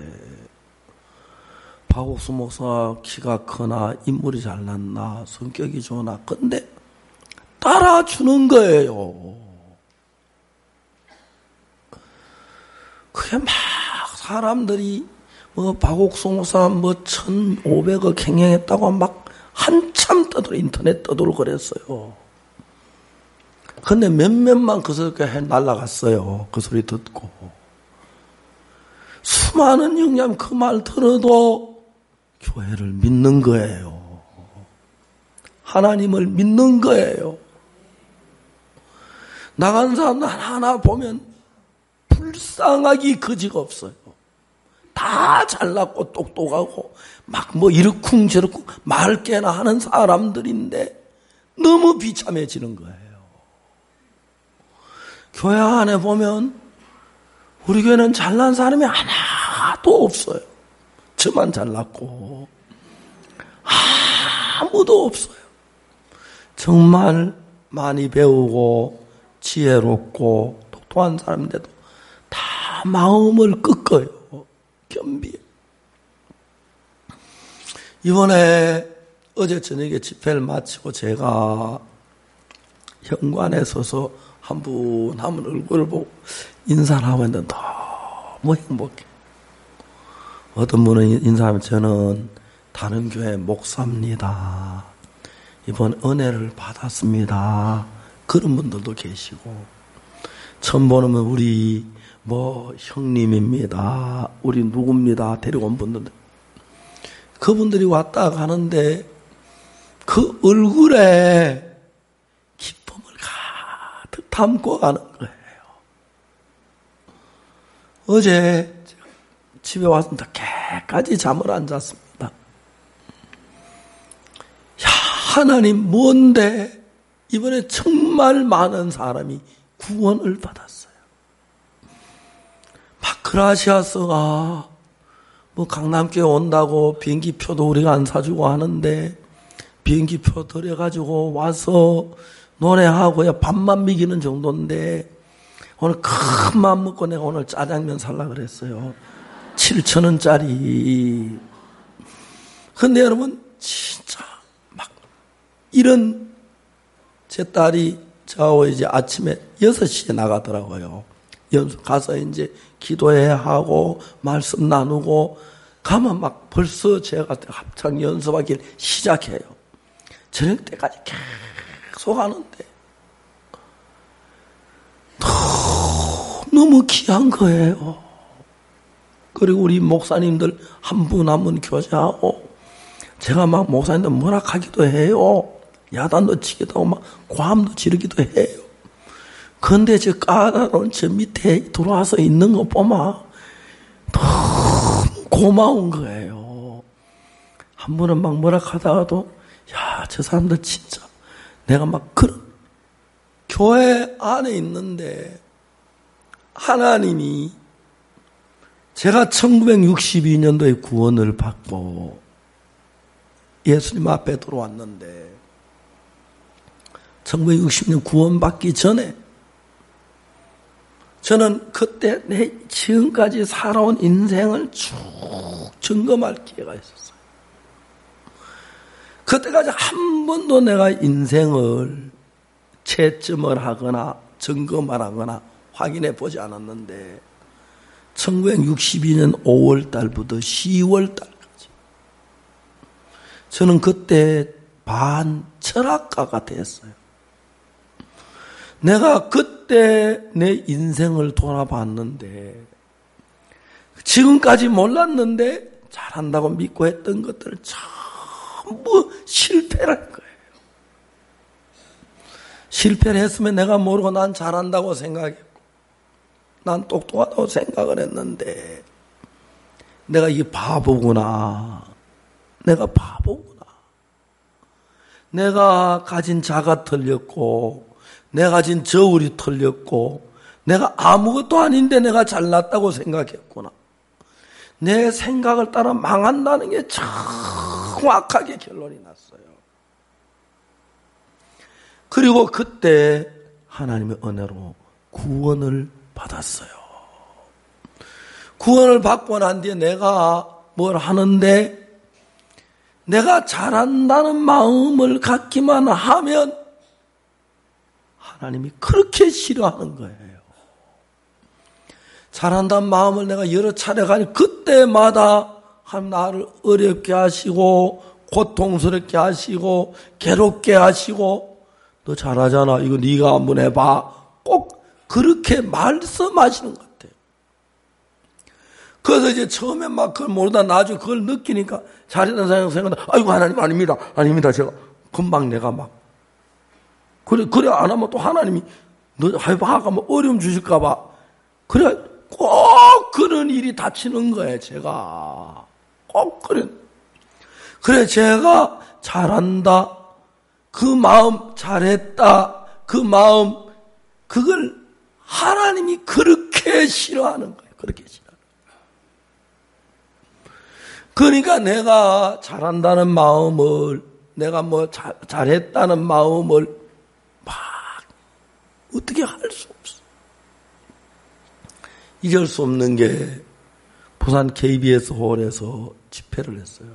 박옥수 목사 키가 크나 인물이 잘났나 성격이 좋나 근데 따라주는 거예요. 그게 막 사람들이 뭐 박옥수 목사 뭐 천오백억 행행했다고 막 한참 떠돌 인터넷 떠돌 그랬어요. 근데 몇몇만 그 소리 날라갔어요. 그 소리 듣고 수많은 영감 그 말 들어도 교회를 믿는 거예요. 하나님을 믿는 거예요. 나간 사람들 하나하나 보면 불쌍하기 거지가 없어요. 다 잘났고 똑똑하고 막 뭐 이러쿵저러쿵 말 깨나 하는 사람들인데 너무 비참해지는 거예요. 교회 안에 보면 우리 교회는 잘난 사람이 하나도 없어요. 저만 잘났고 아무도 없어요. 정말 많이 배우고 지혜롭고 똑똑한 사람인데도 다 마음을 꺾어요. 겸비해. 이번에 어제 저녁에 집회를 마치고 제가 현관에 서서 한 분 한 분 얼굴을 보고 인사를 하고 있는데 너무 행복해. 어떤 분은 인사하면 저는 다른 교회 목사입니다. 이번 은혜를 받았습니다. 그런 분들도 계시고 처음 보는 우리 뭐 형님입니다, 우리 누굽니다 데리고 온 분들, 그분들이 왔다 가는데 그 얼굴에 기쁨을 가득 담고 가는 거예요. 어제 집에 왔습니다. 개까지 잠을 안 잤습니다. 야, 하나님 뭔데 이번에 정말 많은 사람이 구원을 받았어요. 막 그라시아스가 뭐 강남교회 온다고 비행기표도 우리가 안 사주고 하는데 비행기표 들여가지고 와서 노래하고 밥만 먹이는 정도인데 오늘 큰 맘 먹고 내가 오늘 짜장면 살라 그랬어요. 칠천 원짜리. 근데 여러분 진짜 막 이런, 제 딸이 저 이제 아침에 여섯 시에 나가더라고요. 연수 가서 이제 기도해야 하고 말씀 나누고 가면 막 벌써 제가 합창 연습하기 시작해요. 저녁 때까지 계속 하는데 너무 귀한 거예요. 그리고 우리 목사님들 한 분 한 분 교제하고 제가 막 목사님들 뭐라 하기도 해요. 야단도 치기도 하고 막 고함도 지르기도 해요. 그런데 저 까다로운 저 밑에 들어와서 있는 거 보면 너무 고마운 거예요. 한 번은 막 뭐라 하다가도 야, 저 사람들 진짜 내가 막 그런 교회 안에 있는데 하나님이, 제가 천구백육십이 년도에 구원을 받고 예수님 앞에 들어왔는데 천구백육십 년 구원받기 전에 저는 그때 내 지금까지 살아온 인생을 쭉 점검할 기회가 있었어요. 그때까지 한 번도 내가 인생을 채점을 하거나 점검을 하거나 확인해 보지 않았는데 천구백육십이 년 오월 달부터 시월 달까지 저는 그때 반 철학가가 됐어요. 내가 그때 내 인생을 돌아봤는데 지금까지 몰랐는데 잘한다고 믿고 했던 것들을 전부 실패를 한 거예요. 실패를 했으면 내가 모르고 난 잘한다고 생각했고 난 똑똑하다고 생각을 했는데 내가 이게 바보구나. 내가 바보구나. 내가 가진 자가 틀렸고 내가 가진 저울이 틀렸고 내가 아무것도 아닌데 내가 잘났다고 생각했구나. 내 생각을 따라 망한다는 게 정확하게 결론이 났어요. 그리고 그때 하나님의 은혜로 구원을 받았어요. 구원을 받고 난 뒤에 내가 뭘 하는데 내가 잘한다는 마음을 갖기만 하면 하나님이 그렇게 싫어하는 거예요. 잘한다는 마음을 내가 여러 차례 가니 그때마다 하나님 나를 어렵게 하시고 고통스럽게 하시고 괴롭게 하시고 너 잘하잖아. 이거 네가 한번 해봐. 꼭 그렇게 말씀하시는 것 같아요. 그래서 이제 처음에 막 그걸 모르다 나중에 그걸 느끼니까 잘했다는 생각 생각한다. 아이고 하나님 아닙니다. 아닙니다. 제가 금방 내가 막 그래 그래 안 하면 또 하나님이 너 해봐 하면 어려움 주실까봐 그래 꼭 그런 일이 닥치는 거예요. 제가 꼭 그런 그래 제가 잘한다. 그 마음 잘했다. 그 마음 그걸 하나님이 그렇게 싫어하는 거예요. 그렇게 싫어하는 거예요. 그러니까 내가 잘한다는 마음을 내가 뭐 잘, 잘했다는 마음을 막 어떻게 할 수 없어. 잊을 수 없는 게 부산 케이비에스 홀에서 집회를 했어요.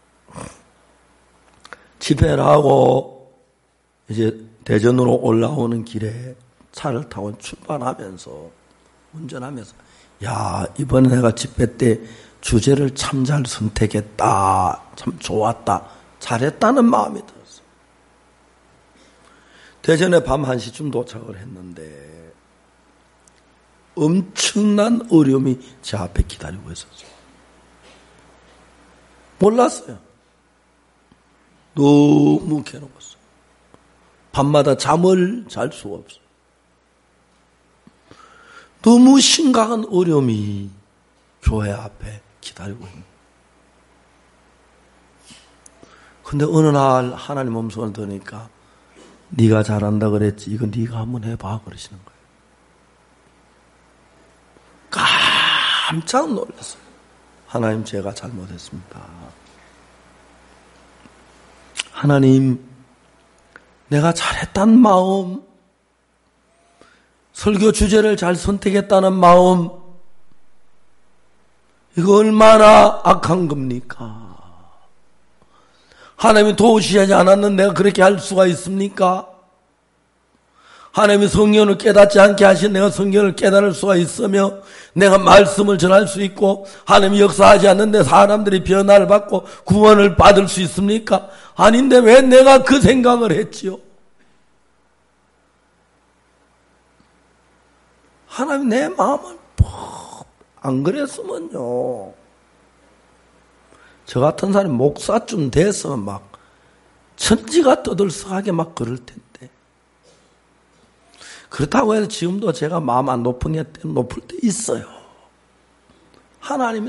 집회를 하고 이제 대전으로 올라오는 길에 차를 타고 출발하면서 운전하면서 야 이번에 내가 집회 때 주제를 참 잘 선택했다. 참 좋았다. 잘했다는 마음이 들었어. 대전에 밤 한 시쯤 도착을 했는데 엄청난 어려움이 제 앞에 기다리고 있었어요. 몰랐어요. 너무 괴로웠어요. 밤마다 잠을 잘 수가 없어요. 너무 심각한 어려움이 교회 앞에 기다리고 있는 거예요. 근데 어느 날 하나님 음성을 들으니까 네가 잘한다 그랬지. 이거 네가 한번 해봐 그러시는 거예요. 깜짝 놀랐어요. 하나님 제가 잘못했습니다. 하나님 내가 잘했다는 마음, 설교 주제를 잘 선택했다는 마음, 이거 얼마나 악한 겁니까? 하나님이 도우시지 않았는 내가 그렇게 할 수가 있습니까? 하나님이 성경을 깨닫지 않게 하신 내가 성경을 깨달을 수가 있으며 내가 말씀을 전할 수 있고 하나님이 역사하지 않는데 사람들이 변화를 받고 구원을 받을 수 있습니까? 아닌데 왜 내가 그 생각을 했지요? 하나님 내 마음을 안 그랬으면요. 저 같은 사람이 목사쯤 됐으면 막 천지가 떠들썩하게 막 그럴 텐데. 그렇다고 해서 지금도 제가 마음 안 높은 게 높을 때 있어요. 하나님이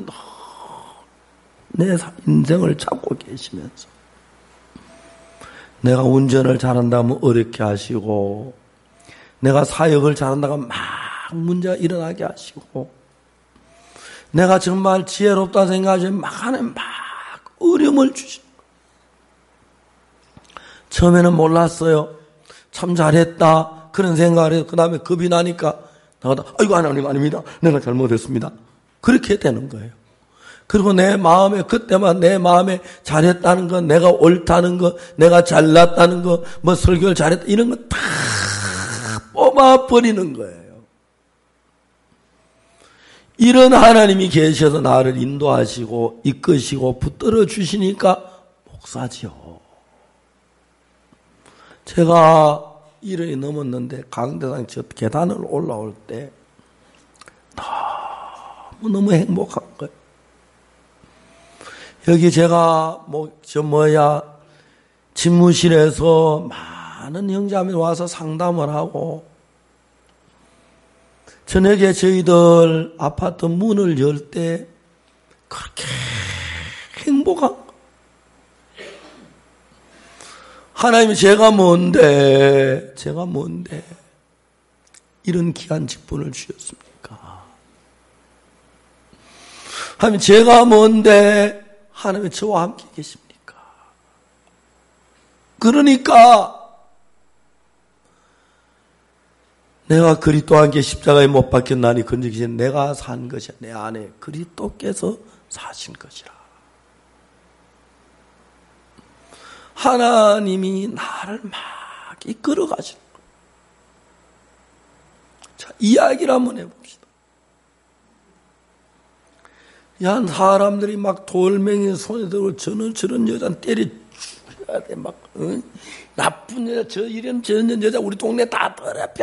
내 인생을 잡고 계시면서 내가 운전을 잘한다면 어렵게 하시고 내가 사역을 잘한다고 막 문제가 일어나게 하시고 내가 정말 지혜롭다 생각하시면 막 하나님 막 어려움을 주시고 처음에는 몰랐어요. 참 잘했다 그런 생각을 해서 그 다음에 겁이 나니까 나가다 아이고 하나님 아닙니다. 내가 잘못했습니다. 그렇게 되는 거예요. 그리고 내 마음에 그때만 내 마음에 잘했다는 거, 내가 옳다는 거, 내가 잘났다는 거, 뭐 설교를 잘했다 이런 거 다 뽑아버리는 거예요. 이런 하나님이 계셔서 나를 인도하시고 이끄시고 붙들어 주시니까 목사지요. 제가 일흔이 넘었는데 강대상 저 계단을 올라올 때 너무너무 행복한 거예요. 여기 제가 뭐 저 뭐야 집무실에서 많은 형제자매 와서 상담을 하고 저녁에 저희들 아파트 문을 열 때 그렇게 행복한 거. 하나님이 제가 뭔데 제가 뭔데 이런 귀한 직분을 주셨습니까? 하나님 제가 뭔데 하나님이 저와 함께 계십니까? 그러니까 내가 그리스도와 함께 십자가에 못 박혔나니 건지기 전에 내가 산 것이야. 내 안에 그리스도께서 사신 것이라. 하나님이 나를 막 이끌어 가시는 거예요. 자, 이야기를 한번 해봅시다. 야, 사람들이 막 돌멩이 손에 들고 저는 저런 여자는 때려 죽여야 돼. 막, 어? 나쁜 여자, 저 이런 저런 여자 우리 동네 다 더럽혀.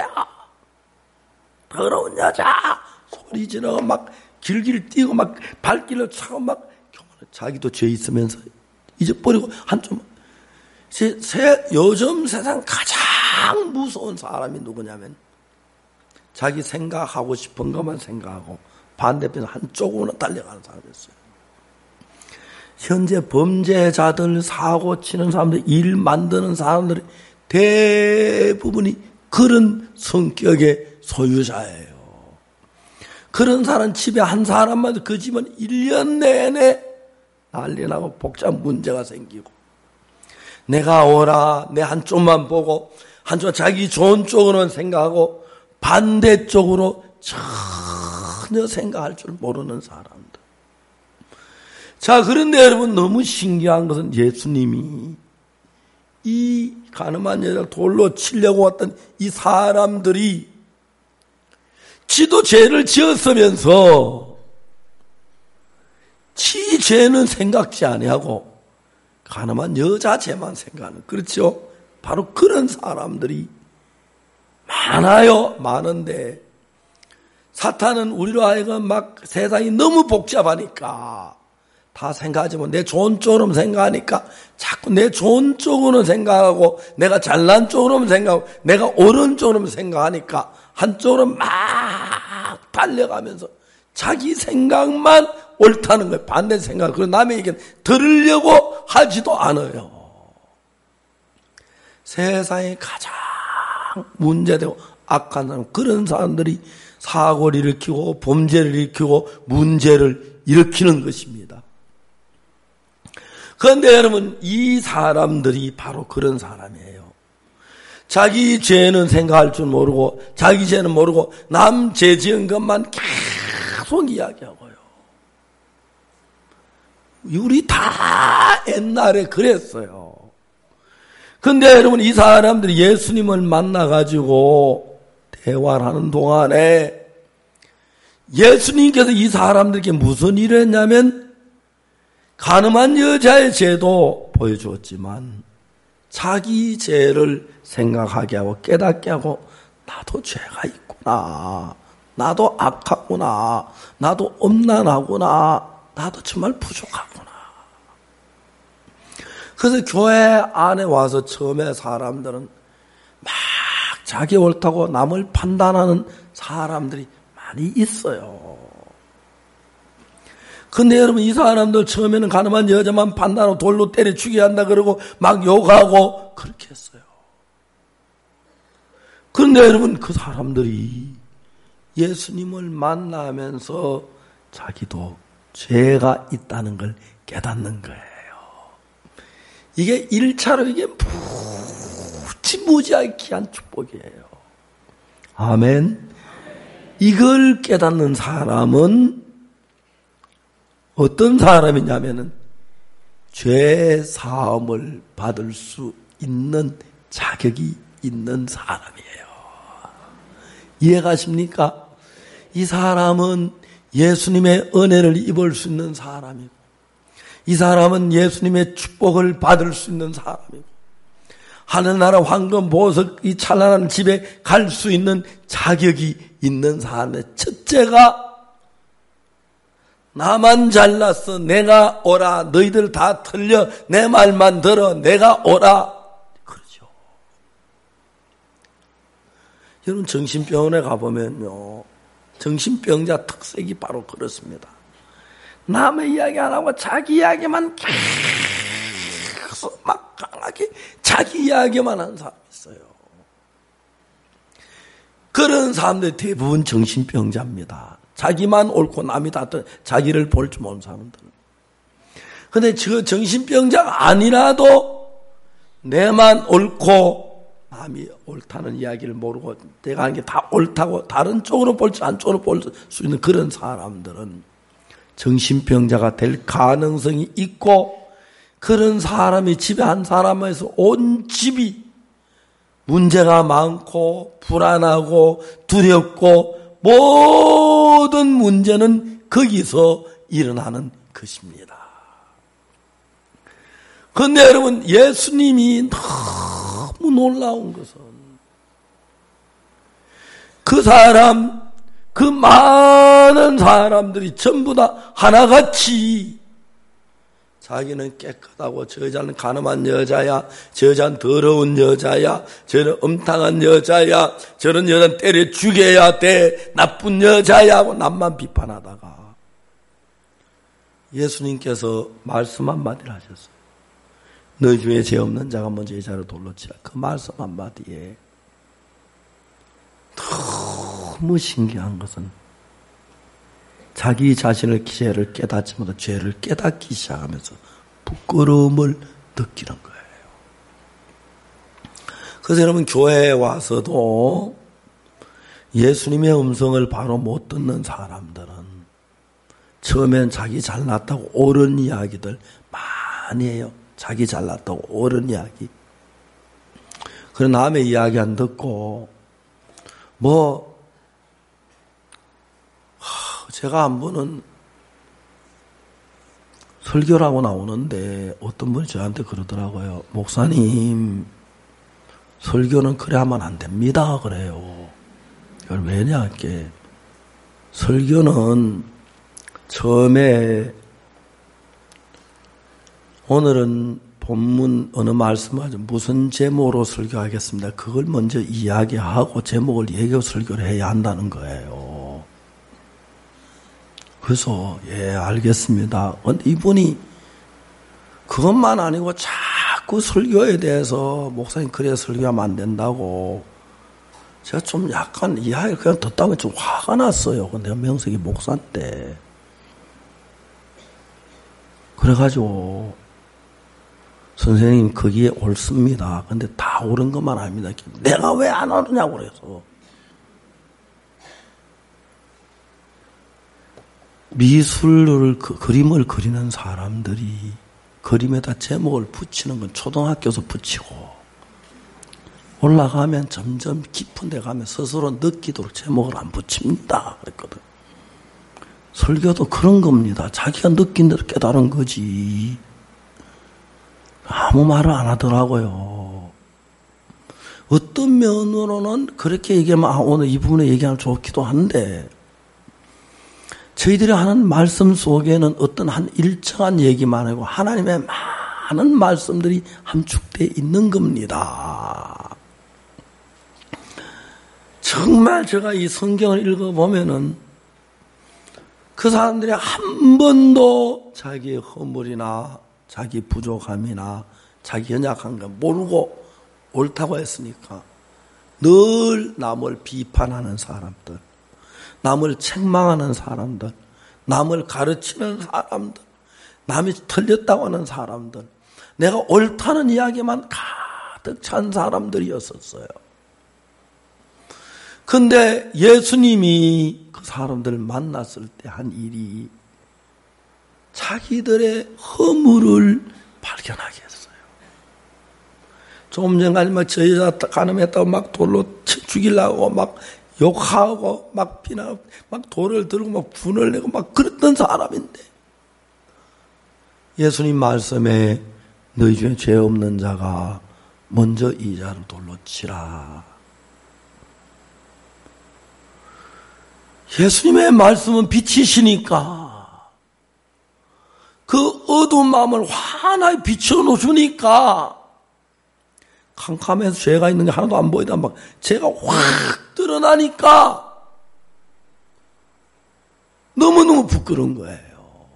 더러운 여자. 소리 지르고 막 길길 뛰고 막 발길을 차고 막 자기도 죄 있으면서 잊어버리고 한좀 세, 세, 요즘 세상 가장 무서운 사람이 누구냐면 자기 생각하고 싶은 것만 생각하고 반대편 한쪽으로 달려가는 사람이었어요. 현재 범죄자들, 사고 치는 사람들, 일 만드는 사람들이 대부분이 그런 성격의 소유자예요. 그런 사람 집에 한 사람만 그 집은 일 년 내내 난리 나고 복잡 문제가 생기고 내가 오라 내 한쪽만 보고 한쪽 자기 좋은 쪽으로만 생각하고 반대쪽으로 전혀 생각할 줄 모르는 사람들. 자, 그런데 여러분 너무 신기한 것은 예수님이 이 가늠한 여자를 돌로 치려고 왔던 이 사람들이 지도 죄를 지었으면서 지 죄는 생각지 아니하고 가늠한 여자 죄만 생각하는, 그렇죠? 바로 그런 사람들이 많아요. 많은데 사탄은 우리로 하여금 막 세상이 너무 복잡하니까 다 생각하지 뭐 내 좋은 쪽으로 생각하니까 자꾸 내 좋은 쪽으로 생각하고 내가 잘난 쪽으로 생각하고 내가 옳은 쪽으로 생각하니까 한쪽으로 막 달려가면서 자기 생각만 옳다는 거예요. 반대 생각. 그리고 남의 얘기는 들으려고 하지도 않아요. 세상에 가장 문제되고 악한 사람, 그런 사람들이 사고를 일으키고 범죄를 일으키고 문제를 일으키는 것입니다. 그런데 여러분, 이 사람들이 바로 그런 사람이에요. 자기 죄는 생각할 줄 모르고 자기 죄는 모르고 남 죄 지은 것만 계속 이야기하고요. 우리 다 옛날에 그랬어요. 근데 여러분, 이 사람들이 예수님을 만나가지고 대화를 하는 동안에 예수님께서 이 사람들에게 무슨 일을 했냐면 가늠한 여자의 죄도 보여주었지만 자기 죄를 생각하게 하고 깨닫게 하고 나도 죄가 있구나, 나도 악하구나, 나도 엄난하구나, 나도 정말 부족하구나. 그래서 교회 안에 와서 처음에 사람들은 막 자기 옳다고 남을 판단하는 사람들이 많이 있어요. 근데 여러분, 이 사람들 처음에는 가늠한 여자만 판단하고 돌로 때려 죽여야 한다 그러고 막 욕하고 그렇게 했어요. 그런데 여러분, 그 사람들이 예수님을 만나면서 자기도 죄가 있다는 걸 깨닫는 거예요. 이게 일 차로 이게 무지무지하게 귀한 축복이에요. 아멘. 이걸 깨닫는 사람은 어떤 사람이냐면은 죄 사함을 받을 수 있는 자격이 있는 사람이에요. 이해가십니까? 이 사람은 예수님의 은혜를 입을 수 있는 사람이고, 이 사람은 예수님의 축복을 받을 수 있는 사람이고, 하늘나라 황금 보석 이 찬란한 집에 갈 수 있는 자격이 있는 사람의 첫째가 나만 잘났어, 내가 오라, 너희들 다 틀려, 내 말만 들어, 내가 오라, 그러죠. 여러분, 정신병원에 가보면요, 정신병자 특색이 바로 그렇습니다. 남의 이야기 안 하고 자기 이야기만 계속 막 강하게 자기 이야기만 하는 사람이 있어요. 그런 사람들이 대부분 정신병자입니다. 자기만 옳고 남이 다 자기를 볼 줄 모르는 사람들. 근데 저 정신병자가 아니라도 내만 옳고 남이 옳다는 이야기를 모르고 내가 하는 게 다 옳다고 다른 쪽으로 볼지 안쪽으로 볼 수 있는 그런 사람들은 정신병자가 될 가능성이 있고, 그런 사람이 집에 한 사람에서 온 집이 문제가 많고 불안하고 두렵고 모든 문제는 거기서 일어나는 것입니다. 그런데 여러분, 예수님이 너무 놀라운 것은 그 사람, 그 많은 사람들이 전부 다 하나같이 자기는 깨끗하고 저 여자는 가늠한 여자야, 저 여자는 더러운 여자야, 저는 음탕한 여자야, 저런 여자는 때려 죽여야 돼, 나쁜 여자야 하고 남만 비판하다가 예수님께서 말씀 한마디를 하셨어요. 너희 중에 죄 없는 자가 먼저 여자를 돌로 치라. 그 말씀 한마디에 너무 신기한 것은 자기 자신을 죄를 깨닫지 못하고 죄를 깨닫기 시작하면서 부끄러움을 느끼는 거예요. 그래서 여러분, 교회에 와서도 예수님의 음성을 바로 못 듣는 사람들은 처음엔 자기 잘났다고 옳은 이야기들 많이 해요. 자기 잘났다고 옳은 이야기. 그런 남의 이야기 안 듣고 뭐 제가 한 번은 설교를 하고 나오는데 어떤 분이 저한테 그러더라고요. 목사님, 설교는 그래 하면 안 됩니다. 그래요. 이걸 왜냐 할게. 설교는 처음에 오늘은 본문 어느 말씀하죠. 무슨 제목으로 설교하겠습니다. 그걸 먼저 이야기하고 제목을 얘기하고 설교를 해야 한다는 거예요. 그래서 예 알겠습니다. 근데 이분이 그것만 아니고 자꾸 설교에 대해서 목사님 그래 설교하면 안 된다고 제가 좀 약간 이야기를 그냥 듣다 보니 좀 화가 났어요. 내가 명색이 목사인데. 그래가지고 선생님 거기에 옳습니다. 근데 다 옳은 것만 아닙니다. 내가 왜 안 오느냐고 그래서. 미술을 그, 그림을 그리는 사람들이 그림에다 제목을 붙이는 건 초등학교에서 붙이고 올라가면 점점 깊은 데 가면 스스로 느끼도록 제목을 안 붙입니다. 그랬거든. 설교도 그런 겁니다. 자기가 느낀 대로 깨달은 거지. 아무 말을 안 하더라고요. 어떤 면으로는 그렇게 얘기하면 아, 오늘 이 부분에 얘기하면 좋기도 한데 저희들이 하는 말씀 속에는 어떤 한 일정한 얘기만 하고 하나님의 많은 말씀들이 함축되어 있는 겁니다. 정말 제가 이 성경을 읽어보면은 그 사람들이 한 번도 자기의 허물이나 자기 부족함이나 자기 연약한 거 모르고 옳다고 했으니까 늘 남을 비판하는 사람들, 남을 책망하는 사람들, 남을 가르치는 사람들, 남이 틀렸다고 하는 사람들, 내가 옳다는 이야기만 가득 찬 사람들이었었어요. 근데 예수님이 그 사람들을 만났을 때 한 일이 자기들의 허물을 발견하게 했어요. 조금 전까지 막 저 여자 간음했다고 막 돌로 죽이려고 막 욕하고 막 비나 막 돌을 들고 막 분을 내고 막 그랬던 사람인데 예수님 말씀에 너희 중에 죄 없는 자가 먼저 이 자를 돌로 치라. 예수님의 말씀은 빛이시니까 그 어두운 마음을 환하게 비춰놓으니까 캄캄해서 죄가 있는 게 하나도 안 보이다 막 죄가 확 드러나니까 너무너무 부끄러운 거예요.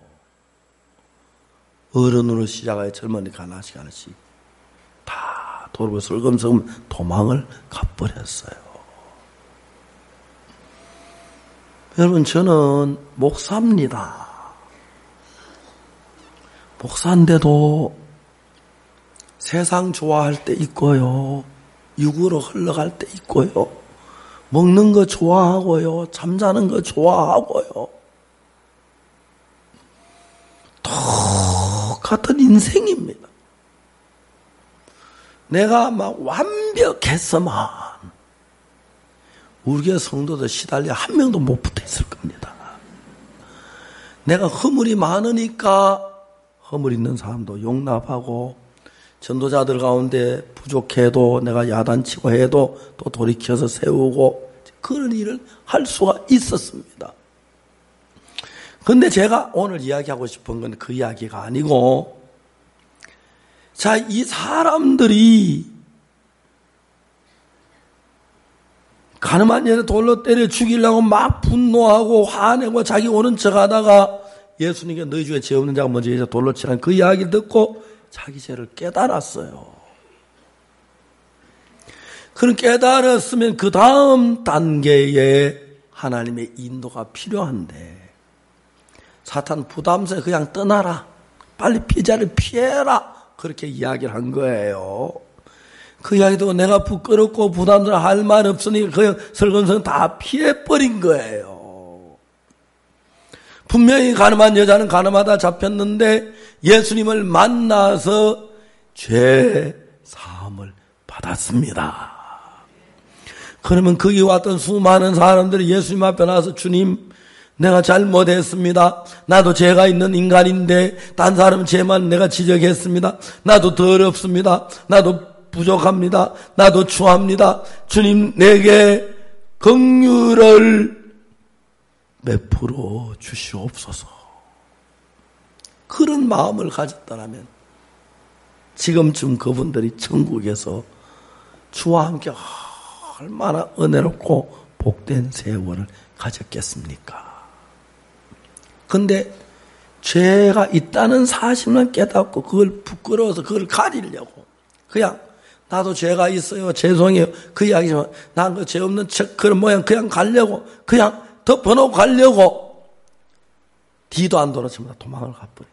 어른으로 시작하여 젊은이가 하나씩 하나씩 다 돌고 슬금슬금 도망을 가버렸어요. 여러분 저는 목사입니다. 목사인데도 세상 좋아할 때 있고요. 육으로 흘러갈 때 있고요. 먹는 거 좋아하고요. 잠자는 거 좋아하고요. 똑같은 인생입니다. 내가 막 완벽했으면 우리 교회 성도들 시달려 한 명도 못 붙어 있을 겁니다. 내가 허물이 많으니까 허물 있는 사람도 용납하고 전도자들 가운데 부족해도 내가 야단치고 해도 또 돌이켜서 세우고 그런 일을 할 수가 있었습니다. 그런데 제가 오늘 이야기하고 싶은 건 그 이야기가 아니고 자, 이 사람들이 가늠한 여자 돌로 때려 죽이려고 막 분노하고 화내고 자기 오는 척 하다가 예수님께 너희 중에 죄 없는 자가 먼저 여자 돌로 치라는 그 이야기를 듣고 자기 죄를 깨달았어요. 그럼 깨달았으면 그 다음 단계에 하나님의 인도가 필요한데 사탄 부담스러워 그냥 떠나라. 빨리 피자를 피해라. 그렇게 이야기를 한 거예요. 그 이야기도 내가 부끄럽고 부담스러워 할 말 없으니 그냥 설근설근 다 피해버린 거예요. 분명히 가늠한 여자는 가늠하다 잡혔는데 예수님을 만나서 죄 사함을 받았습니다. 그러면 거기 왔던 수많은 사람들이 예수님 앞에 나와서 주님 내가 잘못했습니다. 나도 죄가 있는 인간인데 딴 사람 죄만 내가 지적했습니다. 나도 더럽습니다. 나도 부족합니다. 나도 추합니다. 주님 내게 긍휼을 베풀어 주시옵소서. 그런 마음을 가졌다면 지금쯤 그분들이 천국에서 주와 함께 얼마나 은혜롭고 복된 세월을 가졌겠습니까? 근데 죄가 있다는 사실만 깨닫고 그걸 부끄러워서 그걸 가리려고 그냥 나도 죄가 있어요, 죄송해요, 그 이야기지만 난 그 죄 없는 척 그런 모양 그냥 가려고 그냥 덮어놓고 가려고 뒤도 안 돌아치면 도망을 가버려요.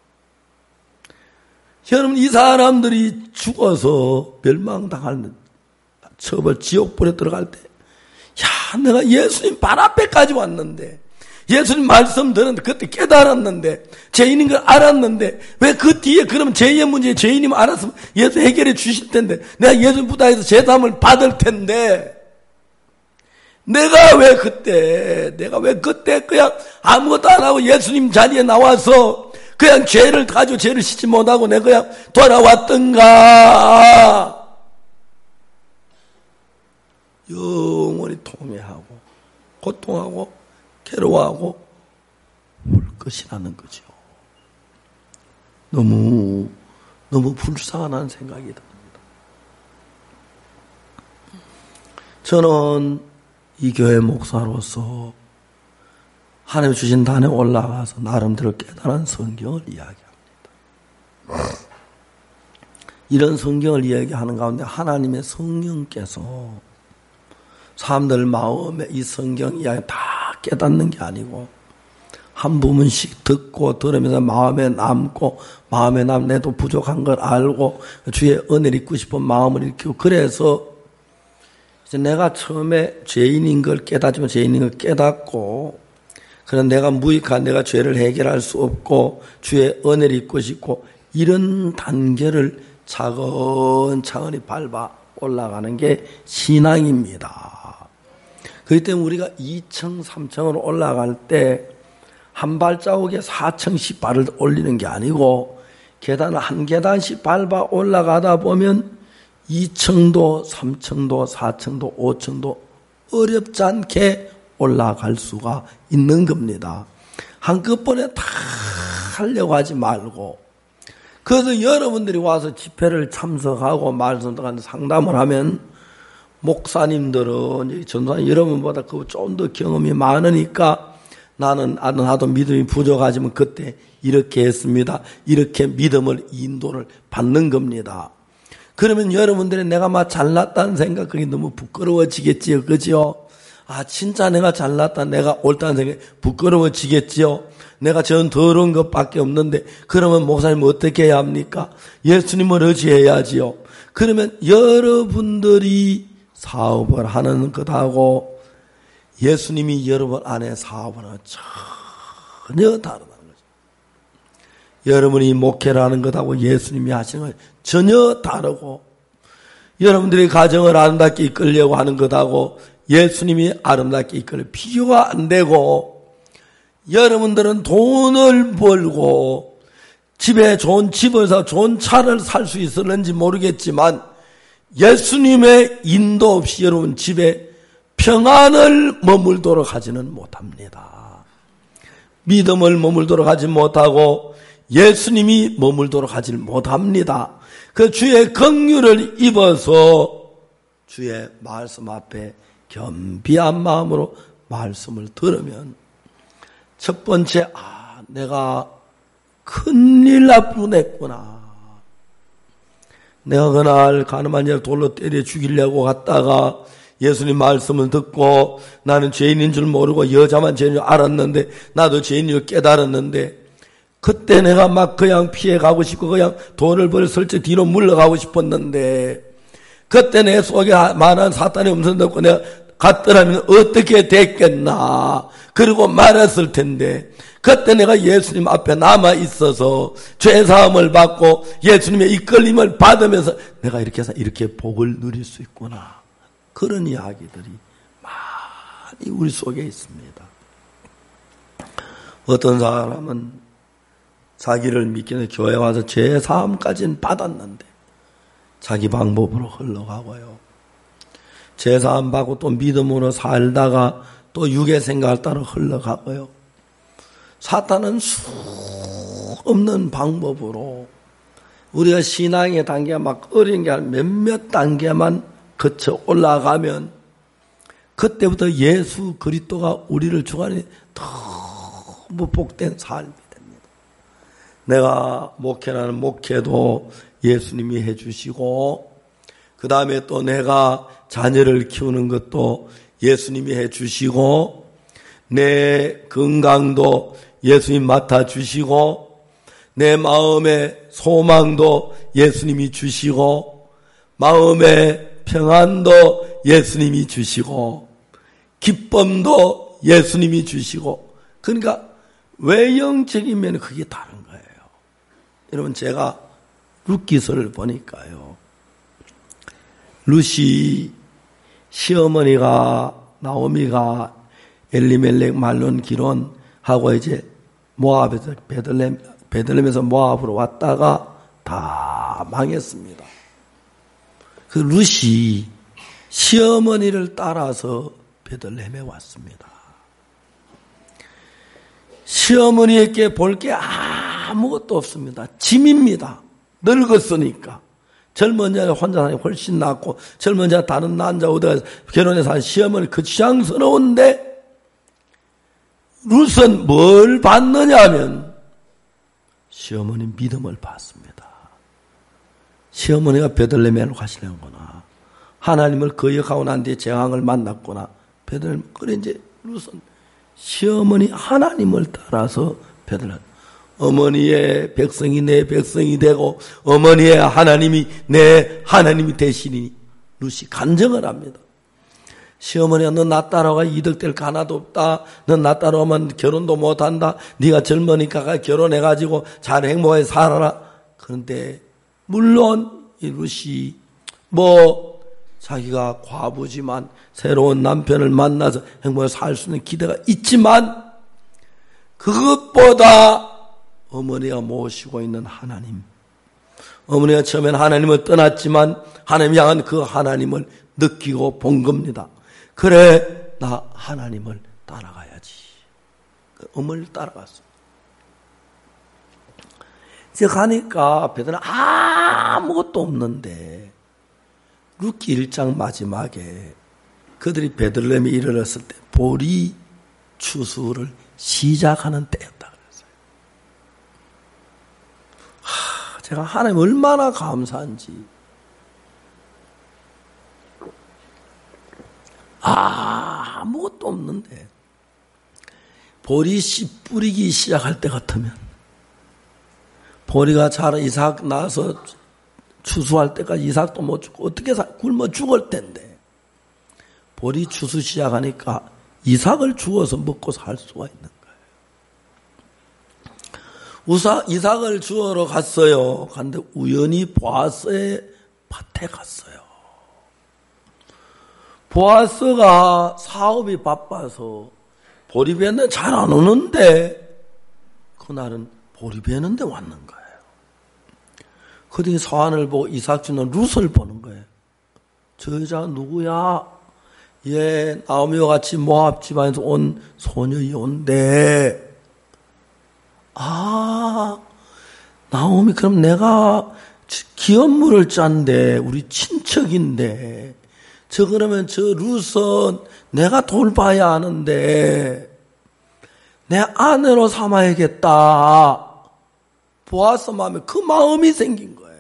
여러분, 이 사람들이 죽어서 멸망당할 처벌 지옥불에 들어갈 때, 야, 내가 예수님 발 앞에까지 왔는데, 예수님 말씀 들었는데, 그때 깨달았는데, 죄인인 걸 알았는데, 왜 그 뒤에 그러면 죄의 문제, 죄인이면 알았으면 예수 해결해 주실 텐데, 내가 예수님 부다에서 죄담을 받을 텐데, 내가 왜 그때, 내가 왜 그때 그냥 아무것도 안 하고 예수님 자리에 나와서 그냥 죄를 가지고 죄를 씻지 못하고 내가 그냥 돌아왔던가. 영원히 통회하고 고통하고 괴로워하고 울 것이라는 거죠. 너무 너무 불쌍한 생각이 듭니다. 저는 이 교회 목사로서 하나님 주신 단에 올라가서 나름대로 깨달은 성경을 이야기합니다. 이런 성경을 이야기하는 가운데 하나님의 성령께서 사람들 마음에 이 성경 이야기 다 깨닫는 게 아니고 한 부분씩 듣고 들으면서 마음에 남고 마음에 남 내도 부족한 걸 알고 주의 은혜를 입고 싶은 마음을 일으키고 그래서 이제 내가 처음에 죄인인 걸 깨닫지만 죄인인 걸 깨닫고 그런 내가 무익한 내가 죄를 해결할 수 없고 주의 은혜를 입고 싶고 이런 단계를 차근차근히 밟아 올라가는 게 신앙입니다. 그렇기 때문에 우리가 이 층, 삼 층으로 올라갈 때 한 발자국에 사 층씩 발을 올리는 게 아니고 계단을 한 계단씩 밟아 올라가다 보면 이 층도 삼 층도 사 층도 오 층도 어렵지 않게 올라갈 수가 있는 겁니다. 한꺼번에 다 하려고 하지 말고 그래서 여러분들이 와서 집회를 참석하고 말씀 듣고 상담을 하면 목사님들은 전도사님 여러분보다 그 좀 더 경험이 많으니까 나는 나도 믿음이 부족하지만 그때 이렇게 했습니다. 이렇게 믿음을 인도를 받는 겁니다. 그러면 여러분들이 내가 막 잘났다는 생각 그게 너무 부끄러워지겠지요, 그죠? 아 진짜 내가 잘났다, 내가 옳다는 생각이 부끄러워지겠지요. 내가 전 더러운 것밖에 없는데 그러면 목사님 어떻게 해야 합니까? 예수님을 의지해야지요. 그러면 여러분들이 사업을 하는 것하고 예수님이 여러분 안에 사업을 하는 전혀 다르다는 거죠. 여러분이 목회를 하는 것하고 예수님이 하시는 건 전혀 다르고 여러분들이 가정을 아름답게 이끌려고 하는 것하고 예수님이 아름답게 이끌려 비교가 안 되고 여러분들은 돈을 벌고 집에 좋은 집을 사 좋은 차를 살 수 있었는지 모르겠지만 예수님의 인도 없이 여러분 집에 평안을 머물도록 하지는 못합니다. 믿음을 머물도록 하지 못하고 예수님이 머물도록 하지 못합니다. 그 주의 긍휼을 입어서 주의 말씀 앞에 겸비한 마음으로 말씀을 들으면 첫 번째 아 내가 큰일 날 뻔했구나. 내가 그날 가늠한 자를 돌로 때려 죽이려고 갔다가 예수님 말씀을 듣고 나는 죄인인 줄 모르고 여자만 죄인인 줄 알았는데 나도 죄인인 줄 깨달았는데 그때 내가 막 그냥 피해가고 싶고 그냥 돈을 벌 슬쩍 뒤로 물러가고 싶었는데 그때 내 속에 많은 사탄의 음성 듣고 내가 갔더라면 어떻게 됐겠나. 그리고 말았을 텐데 그때 내가 예수님 앞에 남아있어서 죄사함을 받고 예수님의 이끌림을 받으면서 내가 이렇게 해서 이렇게 복을 누릴 수 있구나. 그런 이야기들이 많이 우리 속에 있습니다. 어떤 사람은 자기를 믿기는 교회 와서 죄사함까지는 받았는데 자기 방법으로 흘러가고요. 죄사함 받고 또 믿음으로 살다가 또 육의 생각을 따라 흘러가고요. 사탄은 수 없는 방법으로 우리가 신앙의 단계가 막 어린 게 아니라 몇몇 단계만 거쳐 올라가면 그때부터 예수 그리스도가 우리를 주관하니 너무 복된 삶이 됩니다. 내가 목회라는 목회도 예수님이 해주시고 그 다음에 또 내가 자녀를 키우는 것도 예수님이 해주시고 내 건강도 예수님 맡아주시고 내 마음의 소망도 예수님이 주시고 마음의 평안도 예수님이 주시고 기쁨도 예수님이 주시고 그러니까 외형적인 면은 그게 다른 거예요. 여러분 제가 룻기서를 보니까요. 룻이 시어머니가 나오미가 엘리멜렉 말론 기론하고 이제 모압에서 베들레헴 베들레헴에서 모압으로 왔다가 다 망했습니다. 그 룻이 시어머니를 따라서 베들레헴에 왔습니다. 시어머니에게 볼 게 아무것도 없습니다. 짐입니다. 늙었으니까. 젊은 여자 혼자 사니 훨씬 낫고 젊은 여자 다른 남자 오다가 결혼해서 한 시어머니 그 지향스러운데 룻은 뭘 받느냐 하면 시어머니 믿음을 받습니다. 시어머니가 베들레헴에 가시는구나. 하나님을 거역하고 난 뒤에 재앙을 만났구나. 베들레헴. 그래 이제 룻은 시어머니 하나님을 따라서 베들레헴. 어머니의 백성이 내 백성이 되고 어머니의 하나님이 내 하나님이 되시니 룻이 간증을 합니다. 시어머니가 너 나 따라가 이득될 거 하나도 없다. 너 나 따라오면 결혼도 못한다. 네가 젊으니까 결혼해가지고 잘 행복하게 살아라. 그런데 물론 이 룻이 뭐 자기가 과부지만 새로운 남편을 만나서 행복하게 살 수 있는 기대가 있지만 그것보다 어머니가 모시고 있는 하나님, 어머니가 처음엔 하나님을 떠났지만 하나님 향한 그 하나님을 느끼고 본 겁니다. 그래 나 하나님을 따라가야지. 어머니를 따라갔어. 이제 가니까 베드로는 아무것도 없는데 룻기 일 장 마지막에 그들이 베들레헴에 이르렀을 때 보리 추수를 시작하는 때였다 그랬어요. 하, 제가 하나님 얼마나 감사한지. 아, 아무것도 없는데 보리 씨 뿌리기 시작할 때 같으면 보리가 자라 이삭 나서 추수할 때까지 이삭도 못 죽고 어떻게 사, 굶어 죽을 텐데 보리 추수 시작하니까 이삭을 주워서 먹고 살 수가 있는 거예요. 우사, 이삭을 주우러 갔어요. 갔는데 우연히 보아스의 밭에 갔어요. 보아스가 사업이 바빠서 보리 베는 잘 안 오는데 그날은 보리 베는데 왔는 거예요. 그러더니 서한을 보고 이삭 주는 룻을 보는 거예요. 저 여자 누구야? 얘 나오미와 같이 모압 집안에서 온 소녀이 온대. 아, 나오미 그럼 내가 기업물을 짠데 우리 친척인데 저 그러면 저 룻은 내가 돌봐야 하는데 내 아내로 삼아야겠다. 보아스 마음에 그 마음이 생긴 거예요.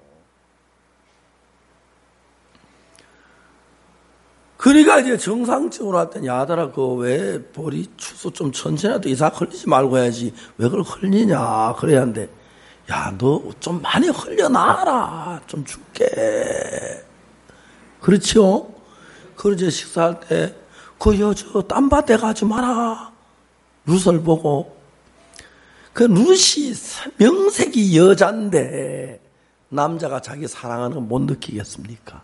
그러니까 이제 정상적으로 할 땐 야들아 그 왜 보리 추수 좀 천천히라도 이삭 흘리지 말고 해야지 왜 그걸 흘리냐 그래야 하는데 야 너 좀 많이 흘려놔라 좀 줄게. 그렇죠? 그러지 식사할 때 그 여자 딴 밭에 가지 마라. 룻을 보고 그 룻이 명색이 여잔데 남자가 자기 사랑하는 걸 못 느끼겠습니까?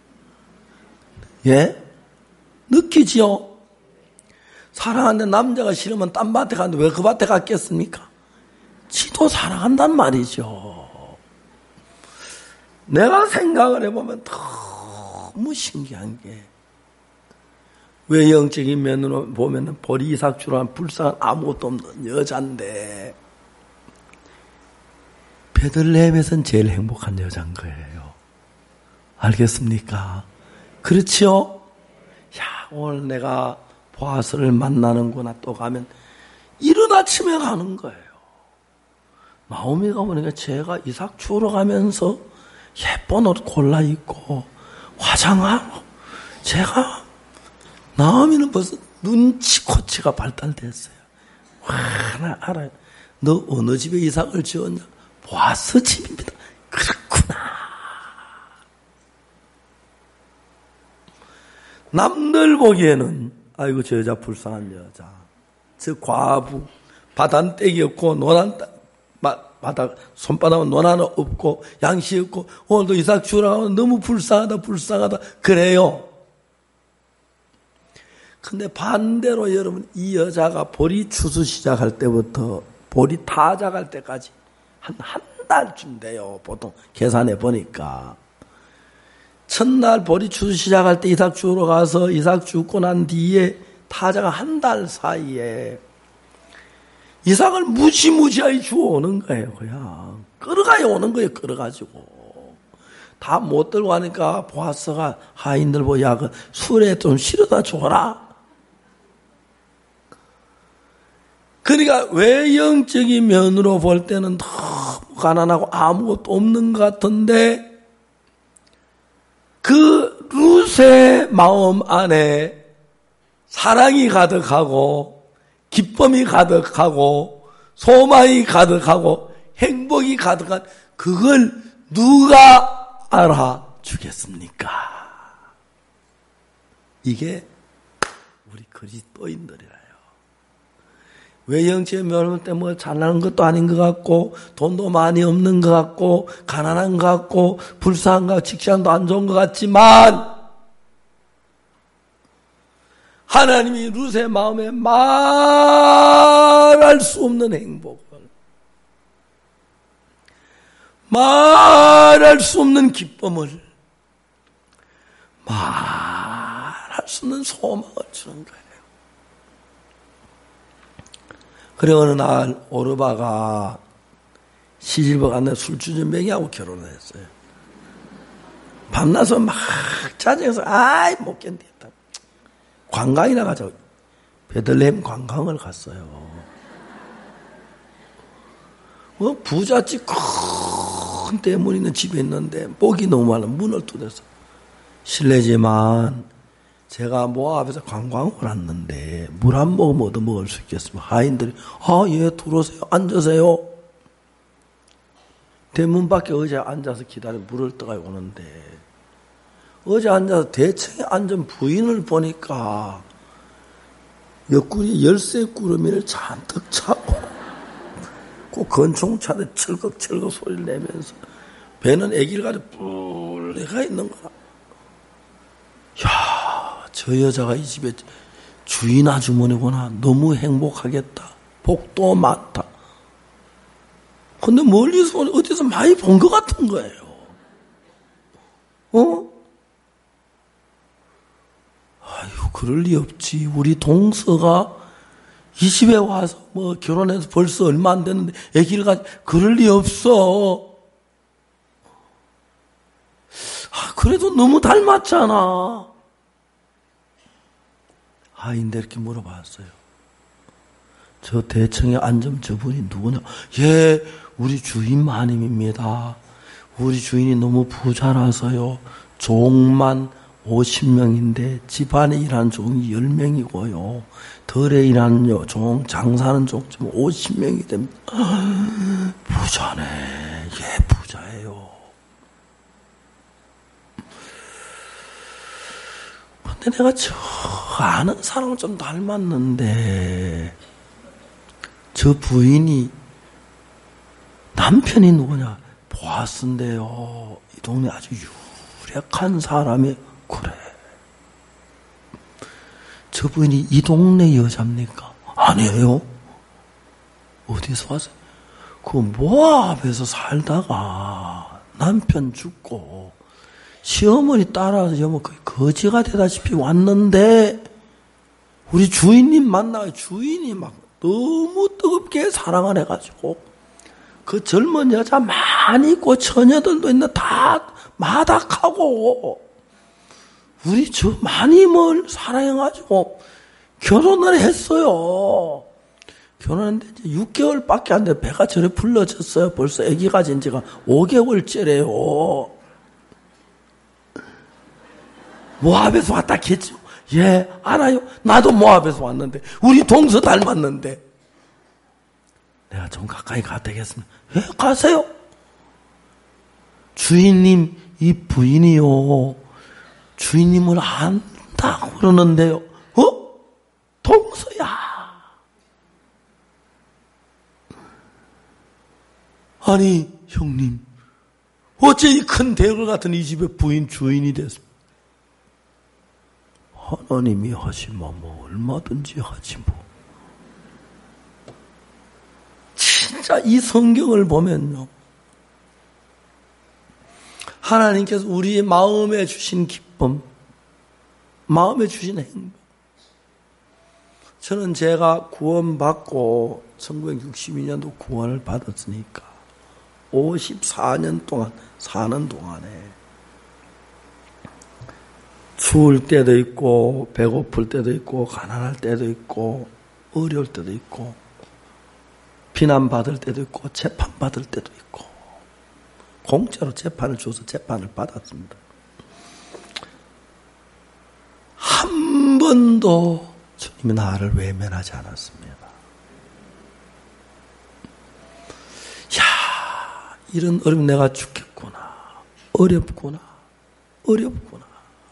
예? 느끼지요? 사랑하는데 남자가 싫으면 딴 밭에 가는데 왜 그 밭에 갔겠습니까? 지도 사랑한단 말이죠. 내가 생각을 해보면 너무 신기한 게 외형적인 면으로 보면 보리 이삭주란 불쌍한 아무것도 없는 여잔데 베들레헴에서는 제일 행복한 여자인 거예요. 알겠습니까? 그렇지요? 야, 오늘 내가 보아스를 만나는구나. 또 가면 이른 아침에 가는 거예요. 나오미가 보니까 제가 이삭 주우러 가면서 예쁜 옷 골라 입고 화장하고, 제가 나오미는 벌써 눈치코치가 발달됐어요. 와, 나 알아요. 너 어느 집에 이삭을 지었냐? 보아스 집입니다. 그렇구나. 남들 보기에는 아이고 저 여자 불쌍한 여자, 저 과부, 바단떼기 없고 노란 바닥 손바닥은 논 하나 없고 양식 없고 오늘도 이삭 주라고 너무 불쌍하다 불쌍하다 그래요. 근데 반대로 여러분, 이 여자가 보리 추수 시작할 때부터 보리 다 자갈 때까지 한 한 달쯤 돼요. 보통 계산해 보니까 첫날 보리 추수 시작할 때 이삭 주우러 가서 이삭 주고 난 뒤에 타자가 한 달 사이에 이삭을 무지무지하게 주워오는 거예요. 그냥 끌어가야 오는 거예요. 끌어가지고 다 못 들고 가니까 보아스가 하인들 보고 야, 그 술에 좀 실어다 줘라. 그러니까 외형적인 면으로 볼 때는 너무 가난하고 아무것도 없는 것 같은데 그 룻의 마음 안에 사랑이 가득하고 기쁨이 가득하고 소망이 가득하고 행복이 가득한 그걸 누가 알아주겠습니까? 이게 우리 그리스도인들이라요. 외형적인 면을 때문에 뭐 잘나는 것도 아닌 것 같고 돈도 많이 없는 것 같고 가난한 것 같고 불쌍한 것 같고 직장도 안 좋은 것 같지만 하나님이 룻의 마음에 말할 수 없는 행복을, 말할 수 없는 기쁨을, 말할 수 없는 소망을 주는 거예요. 그래 어느 날 오르바가 시집을 갔는데 술주전뱅이하고 결혼을 했어요. 밤나서 막 짜증해서 아이 못 견디겠다. 관광이나 가자고 베들레헴 관광을 갔어요. 어, 부잣집 큰 대문 있는 집에 있는데 목이 너무 말라 문을 두드려서 실례지만 제가 모압에서 관광을 왔는데 물 한 모금 얻어 먹을 수 있겠습니까? 하인들이 아, 예, 들어오세요. 앉으세요. 대문 밖에 어제 앉아서 기다려 물을 떠가 오는데 어제 앉아서 대청에 앉은 부인을 보니까 옆구리 열쇠 구르미를 잔뜩 차고 그 건총 차듯 철컥철컥 소리를 내면서 배는 아기를 가지고 뿔레가 있는 거야. 야, 저 여자가 이 집에 주인 아주머니구나. 너무 행복하겠다. 복도 많다. 근데 멀리서 어디서 많이 본 것 같은 거예요. 어? 아유, 그럴 리 없지. 우리 동서가 이 집에 와서 뭐 결혼해서 벌써 얼마 안 됐는데 아기를 가지, 그럴 리 없어. 아, 그래도 너무 닮았잖아. 하인들 이렇게 물어봤어요. 저 대청에 앉은 저분이 누구냐? 예, 우리 주인 마님입니다. 우리 주인이 너무 부자라서요. 종만 오십 명인데 집안에 일하는 종이 열 명이고요. 덜에 일하는 종, 장사하는 종 좀 오십 명이 됩니다. 부자네. 예, 부자예요. 근데 내가 저 아는 사람을 좀 닮았는데 저 부인이 남편이 누구냐? 보았는데요. 이 동네 아주 유력한 사람이. 그래. 저 부인이 이 동네 여자입니까? 아니에요. 어디서 왔어요? 그 모압에서 살다가 남편 죽고 시어머니 따라서 뭐 거지가 되다시피 왔는데 우리 주인님 만나요. 주인이 막 너무 뜨겁게 사랑을 해가지고 그 젊은 여자 많이 있고 처녀들도 있는데 다 마닥하고 우리 주 마님을 사랑해가지고 결혼을 했어요. 결혼했는데 이제 육 개월밖에 안 돼. 배가 저래 불러졌어요. 벌써 아기 가진 지가 오 개월째래요. 모압에서 왔다 했죠. 예, 알아요. 나도 모압에서 왔는데 우리 동서 닮았는데 내가 좀 가까이 가야 되겠습니다. 예, 가세요. 주인님, 이 부인이요. 주인님을 안다고 그러는데요. 어? 동서야. 아니, 형님. 어째 이 큰 대궐 같은 이 집의 부인, 주인이 됐습니까? 하나님이 하시면 뭐 얼마든지 하지 뭐. 진짜 이 성경을 보면요. 하나님께서 우리의 마음에 주신 기쁨, 마음에 주신 행복. 저는 제가 구원받고 천구백육십이 년도 구원을 받았으니까 오십사 년 동안 사는 동안에 추울 때도 있고 배고플 때도 있고 가난할 때도 있고 어려울 때도 있고 비난받을 때도 있고 재판받을 때도 있고 공짜로 재판을 줘서 재판을 받았습니다. 한 번도 주님이 나를 외면하지 않았습니다. 야, 이런 어려움 내가 죽겠구나. 어렵구나. 어렵구나.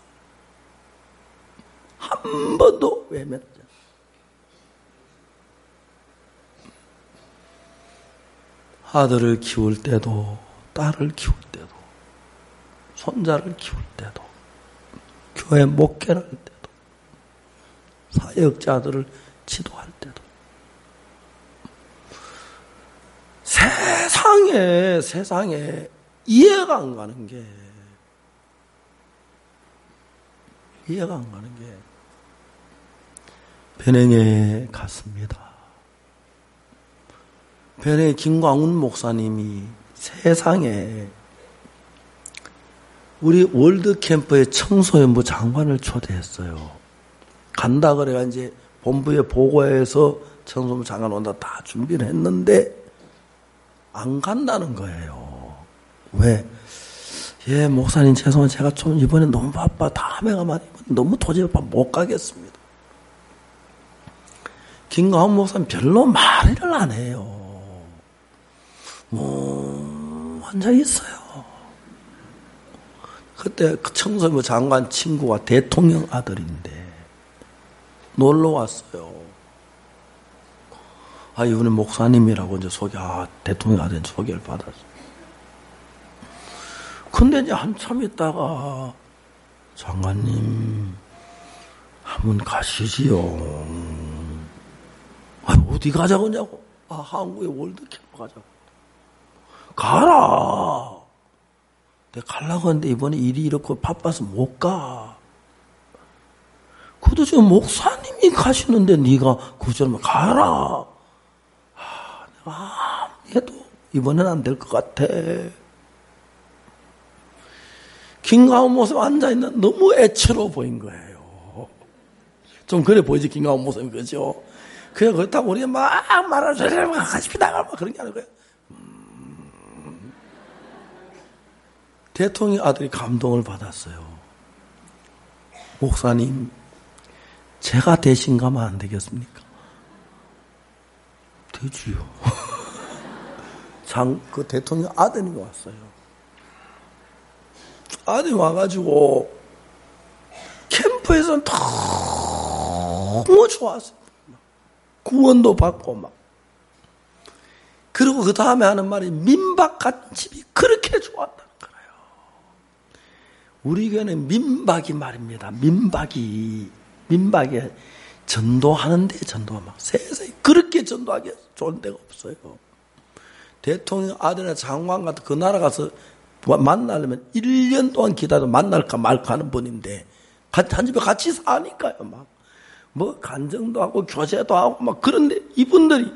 한 번도 외면하지 않았습니다. 아들을 키울 때도 딸을 키울 때도 손자를 키울 때도 교회 목회를 할 때도 사역자들을 지도할 때도 세상에 세상에 이해가 안 가는 게 이해가 안 가는 게 변행에 갔습니다. 변행 김광훈 목사님이 세상에 우리 월드캠프의 청소년부 장관을 초대했어요. 간다 그래가 이제 본부에 보고해서 청소년부 장관 온다 다 준비를 했는데 안 간다는 거예요. 왜? 예, 목사님 죄송해요. 제가 좀 이번에 너무 바빠. 다음에 가면 너무 도저히 바빠 못 가겠습니다. 김광훈 목사님 별로 말을 안 해요. 뭐 혼자 있어요. 그때 그 청소년부 장관 친구가 대통령 아들인데 놀러 왔어요. 아, 이분은 목사님이라고 이제 소개, 아, 대통령 아들 소개를 받았어요. 근데 이제 한참 있다가 장관님 한번 가시지요. 아, 어디 가자고 하냐고. 아, 한국에 월드캠프 가자고. 가라. 내가 가려고 했는데 이번에 일이 이렇고 바빠서 못 가. 그래도 지금 목사님이 가시는데 네가 그저면 가라. 아, 내가 해도 이번엔 안 될 것 같아. 김광훈 모습 앉아있는 너무 애처로워 보인 거예요. 좀 그래 보이지, 김광훈 모습이, 그죠? 그냥 그렇다고 우리가 막 말할 수 있는 같이 나가 막 그런 게 아니고요. 음. 대통령 아들이 감동을 받았어요. 목사님, 제가 대신 가면 안 되겠습니까? 되지요. 장, 그 대통령 아들이 왔어요. 아들이 와가지고 캠프에서는 너무 좋았어요. 구원도 받고 막. 그리고 그 다음에 하는 말이 민박 같은 집이 그렇게 좋았다는 거예요. 우리 교회는 민박이 말입니다. 민박이. 민박이 전도하는데 전도가 막 세상에 그렇게 전도하기 좋은 데가 없어요. 대통령 아들이나 장관 같은 그 나라 가서 만나려면 일 년 동안 기다려 만날까 말까 하는 분인데 한 집에 같이 사니까요. 막 뭐 간증도 하고 교제도 하고 막 그런데 이분들이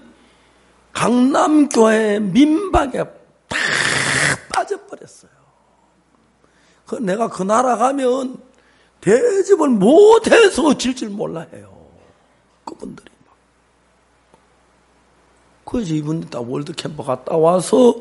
강남교회 민박에 다 빠져버렸어요. 그 내가 그 나라 가면 대접을 못해서 질 줄 몰라 해요. 그분들이 막. 그래서 이분들이 다 월드캠프 갔다 와서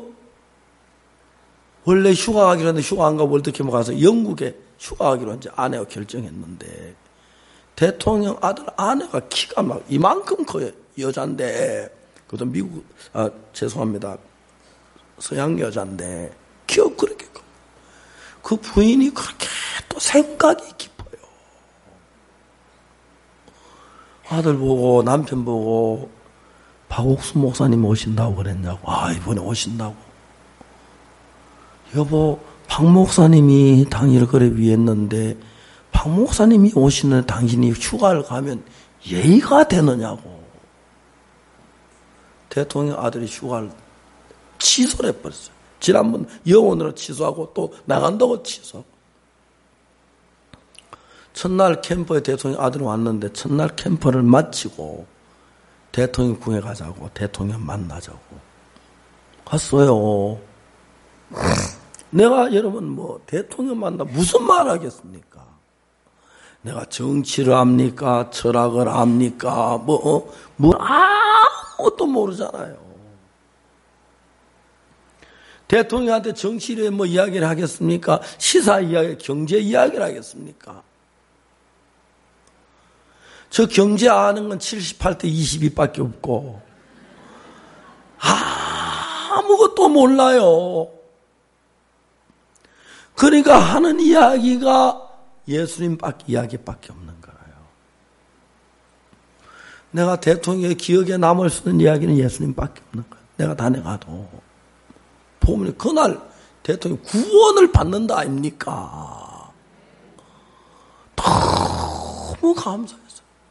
원래 휴가 가기로 했는데 휴가 안 가고 월드캠프 가서 영국에 휴가 가기로 이제 아내가 결정했는데 대통령 아들 아내가 키가 막 이만큼 커요. 여잔데 그것도 미국 아 죄송합니다. 서양 여잔데 키가 그렇게 커. 그 부인이 그렇게 또 생각이 깊어요. 아들 보고 남편 보고 박옥수 목사님 오신다고 그랬냐고. 아 이번에 오신다고. 여보 박 목사님이 당일을 그래 위했는데 박 목사님이 오시는 당신이 휴가를 가면 예의가 되느냐고. 대통령 아들이 휴가를 취소를 해버렸어요. 지난번 영원으로 취소하고 또 나간다고 취소하고. 첫날 캠프에 대통령 아들이 왔는데 첫날 캠프를 마치고 대통령 궁에 가자고 대통령 만나자고 갔어요. 내가 여러분 뭐 대통령 만나 무슨 말 하겠습니까? 내가 정치를 압니까? 철학을 압니까? 뭐, 어? 뭐 아무것도 모르잖아요. 대통령한테 정치를 뭐 이야기를 하겠습니까? 시사 이야기, 경제 이야기를 하겠습니까? 저 경제 아는 건 칠십팔 대 이십이밖에 없고 아무것도 몰라요. 그러니까 하는 이야기가 예수님 이야기밖에 없는 거예요. 내가 대통령의 기억에 남을 수 있는 이야기는 예수님밖에 없는 거예요. 내가 다녀가도 보면 그날 대통령 구원을 받는다 아닙니까? 너무 감사했어요.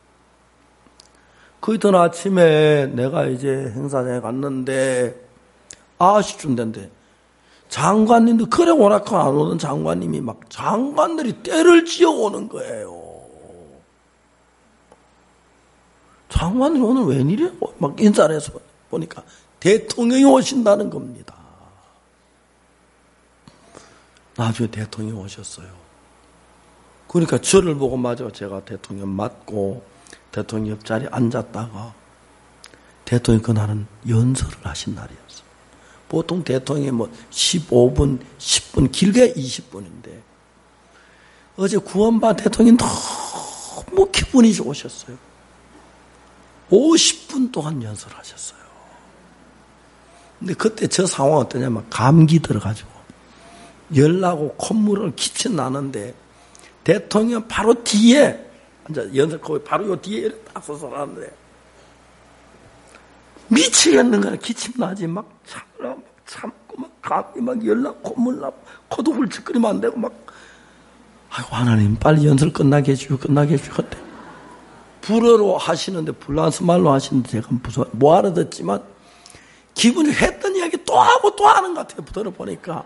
그 이튿 아침에 내가 이제 행사장에 갔는데 아홉 시쯤 됐는데 장관님도 그래 오라카 안 오던 장관님이 막 장관들이 때를 지어 오는 거예요. 장관들이 오늘 웬일이야? 막 인사를 해서 보니까 대통령이 오신다는 겁니다. 나중에 대통령이 오셨어요. 그러니까 저를 보고 마저 제가 대통령 맞고 대통령 옆자리에 앉았다가 대통령이 그날은 연설을 하신 날이었어요. 보통 대통령이 뭐 십오 분, 십 분, 길게 이십 분인데 어제 구원받은 대통령이 너무 기분이 좋으셨어요. 오십 분 동안 연설을 하셨어요. 근데 그때 저 상황은 어떠냐면 감기 들어가지고 열나고 콧물을 기침 나는데 대통령 바로 뒤에 앉아 연설 거기 바로 요 뒤에 딱 서서 하는데 미치겠는 거야. 기침 나지 막 참으라 막 참고 막 감기 막 열나 콧물 나 코도 훌쩍거리면 안 되고 막 아이고 하나님 빨리 연설 끝나게 해주고 끝나게 해주고 그때 불어로 하시는데 불란스 말로 하시는데 제가 무슨 뭐 알아듣지만 기분이 했던 이야기 또 하고 또 하는 것 같아요. 들어보니까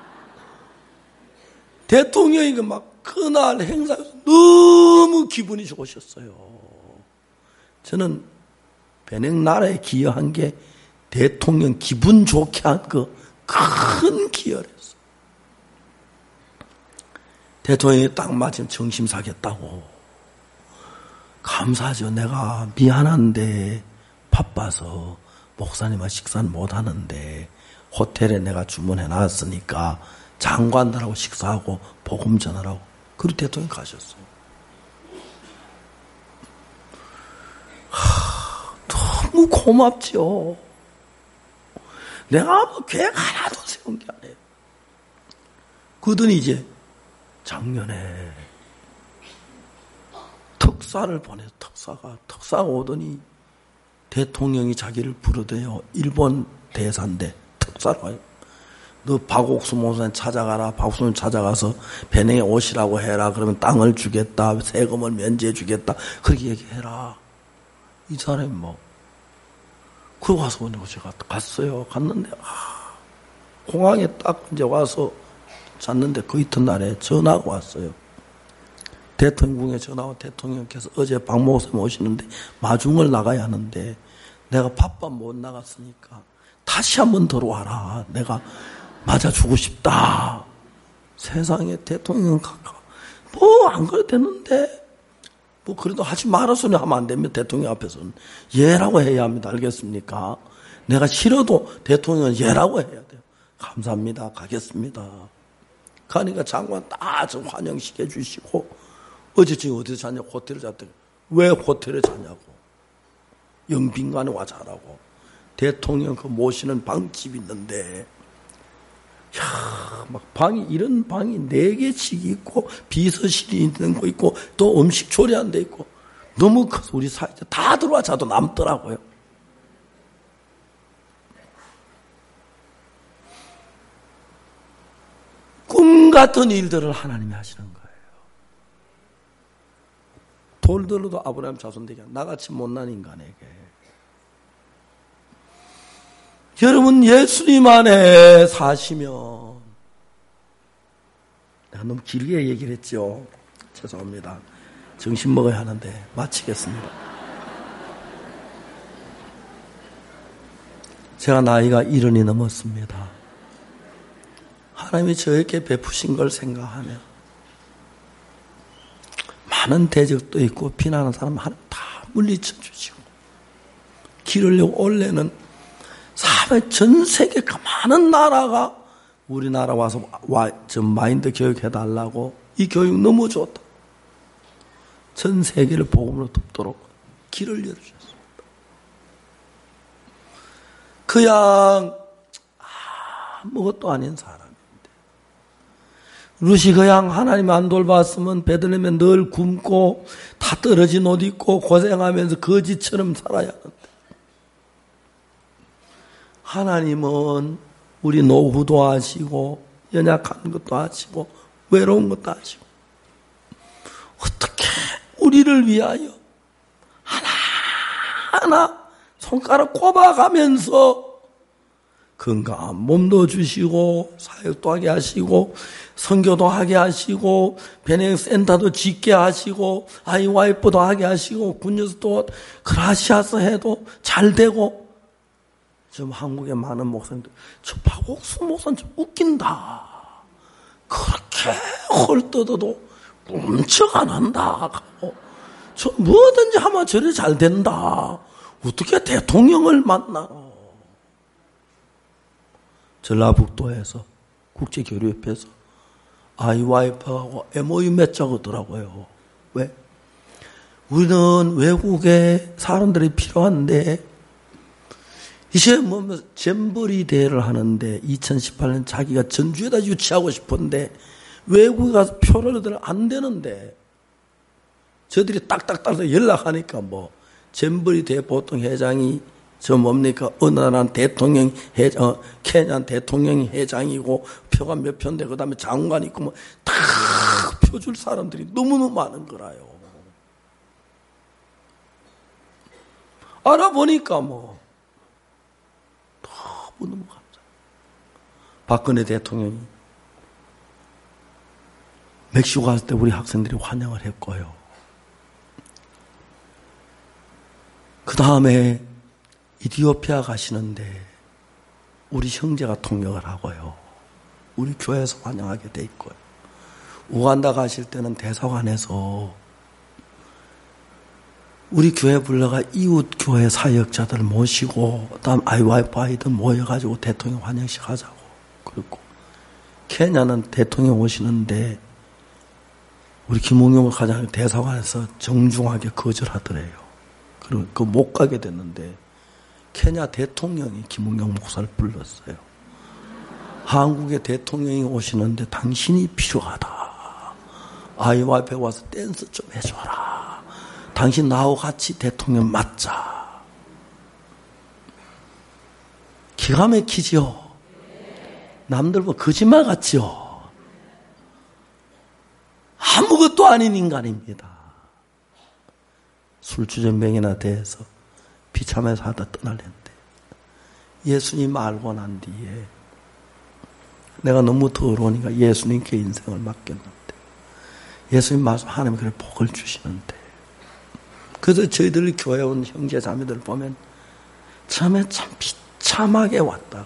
대통령이 막 그날 행사에서 너무 기분이 좋으셨어요. 저는 베냉 나라에 기여한 게 대통령 기분 좋게 한 그 큰 기여를 했어요. 대통령이 딱 마침 정심 사겠다고. 감사하죠. 내가 미안한데 바빠서 목사님과 식사는 못하는데 호텔에 내가 주문해 놨으니까 장관들하고 식사하고 복음 전하라고. 그리고 대통령이 가셨어요. 하, 너무 고맙죠. 내가 뭐 계획 하나도 세운 게 아니에요. 그러더니 이제 작년에 특사를 보내서 특사가 특사가 오더니 대통령이 자기를 부르대요. 일본 대사인데 특사로 와요. 너 박옥수 목사님 찾아가라. 박옥수 목사님 찾아가서 베냉에 오시라고 해라. 그러면 땅을 주겠다. 세금을 면제해 주겠다. 그렇게 얘기해라. 이 사람이 뭐 그러고 와서 제가 갔어요. 갔는데 아, 공항에 딱 이제 와서 잤는데 그 이튿날에 전화가 왔어요. 대통령궁에 전화 온 대통령께서 어제 박 목사님 오시는데 마중을 나가야 하는데 내가 바빠 못 나갔으니까 다시 한번 들어와라. 내가 맞아주고 싶다. 세상에 대통령 가까 뭐 안 그래도 되는데 뭐 그래도 하지 말아서니 하면 안 됩니다. 대통령 앞에서는 예라고 해야 합니다. 알겠습니까? 내가 싫어도 대통령은 예라고 해야 돼요. 감사합니다. 가겠습니다. 가니까 장관 다 좀 환영시켜 주시고 어제 지금 어디서 자냐고 호텔을 잤더니 왜 호텔에 자냐고 영빈관에 와 자라고 대통령 그 모시는 방집 있는데 야, 막 방이 이런 방이 네 개씩 있고 비서실이 있는 거 있고 또 음식 조리하는 데 있고 너무 커서 우리 사이에 다 들어와 자도 남더라고요. 꿈 같은 일들을 하나님이 하시는 거예요. 돌들로도 아브라함 자손되게 나같이 못난 인간에게. 여러분 예수님 안에 사시면 내가 너무 길게 얘기를 했죠. 죄송합니다. 정신 먹어야 하는데 마치겠습니다. 제가 나이가 일흔이 넘었습니다. 하나님이 저에게 베푸신 걸 생각하면 많은 대적도 있고 비난하는 사람 하나님 다 물리쳐 주시고 기르려고 원래는 사회 전 세계 그 많은 나라가 우리나라 와서 와, 저 마인드 교육 해달라고 이 교육 너무 좋다. 전 세계를 복음으로 덮도록 길을 열어주셨습니다. 그냥 아무것도 아닌 사람인데 루시 그냥 하나님 안 돌봤으면 베들레헴에 늘 굶고 다 떨어진 옷 입고 고생하면서 거지처럼 살아야 하는데 하나님은 우리 노후도 아시고 연약한 것도 아시고 외로운 것도 아시고 어떻게 우리를 위하여 하나하나 손가락 꼽아가면서 건강한 몸도 주시고 사역도 하게 하시고 선교도 하게 하시고 변행센터도 짓게 하시고 아이와이프도 하게 하시고 군녀도 크라시아스 해도 잘 되고 지금 한국의 많은 목사님들 저 박옥수 목사님 좀 웃긴다. 그렇게 헐떠도 꼼짝 안 한다. 저 뭐든지 하면 저래 잘 된다. 어떻게 대통령을 만나? 전라북도에서 국제교류협회에서 아이와이프하고 엠오유 맺자고더라고요. 왜? 우리는 외국에 사람들이 필요한데 이제 뭐 잼버리 대회를 하는데 이천십팔 년 자기가 전주에다 유치하고 싶은데 외국에 가서 표를 얻으면 안 되는데 저들이 딱딱딱 연락하니까 뭐 잼버리 대회 보통 회장이 저 뭡니까 어느 나라 대통령 회장, 어, 케냐 대통령이 회장이고 표가 몇 표인데 그 다음에 장관 있고 뭐 다 표 줄 사람들이 너무너무 많은 거라요. 알아보니까 뭐 너무너무 감사해요. 박근혜 대통령이 멕시코 갔을 때 우리 학생들이 환영을 했고요. 그 다음에 이디오피아 가시는데 우리 형제가 통역을 하고요. 우리 교회에서 환영하게 돼 있고요. 우간다 가실 때는 대사관에서 우리 교회 불러가 이웃 교회 사역자들 모시고 그다음 아이와이프 아이들 모여가지고 대통령 환영식 하자고 그랬고 케냐는 대통령 오시는데 우리 김웅영 가장 대사관에서 정중하게 거절하더래요. 그리고 그 못 가게 됐는데 케냐 대통령이 김웅영 목사를 불렀어요. 한국의 대통령이 오시는데 당신이 필요하다. 아이와이프에 와서 댄스 좀 해줘라. 당신 나하고 같이 대통령 맞자. 기가 막히지요. 남들 뭐 거짓말 같지요. 아무것도 아닌 인간입니다. 술주전병이나 대해서 비참해서 하다 떠날랬는데 예수님 알고 난 뒤에 내가 너무 더러우니까 예수님께 인생을 맡겼는데 예수님 말씀 하나님 그래 복을 주시는데. 그래서 저희들 교회 온 형제 자매들 보면 처음에 참 비참하게 왔다가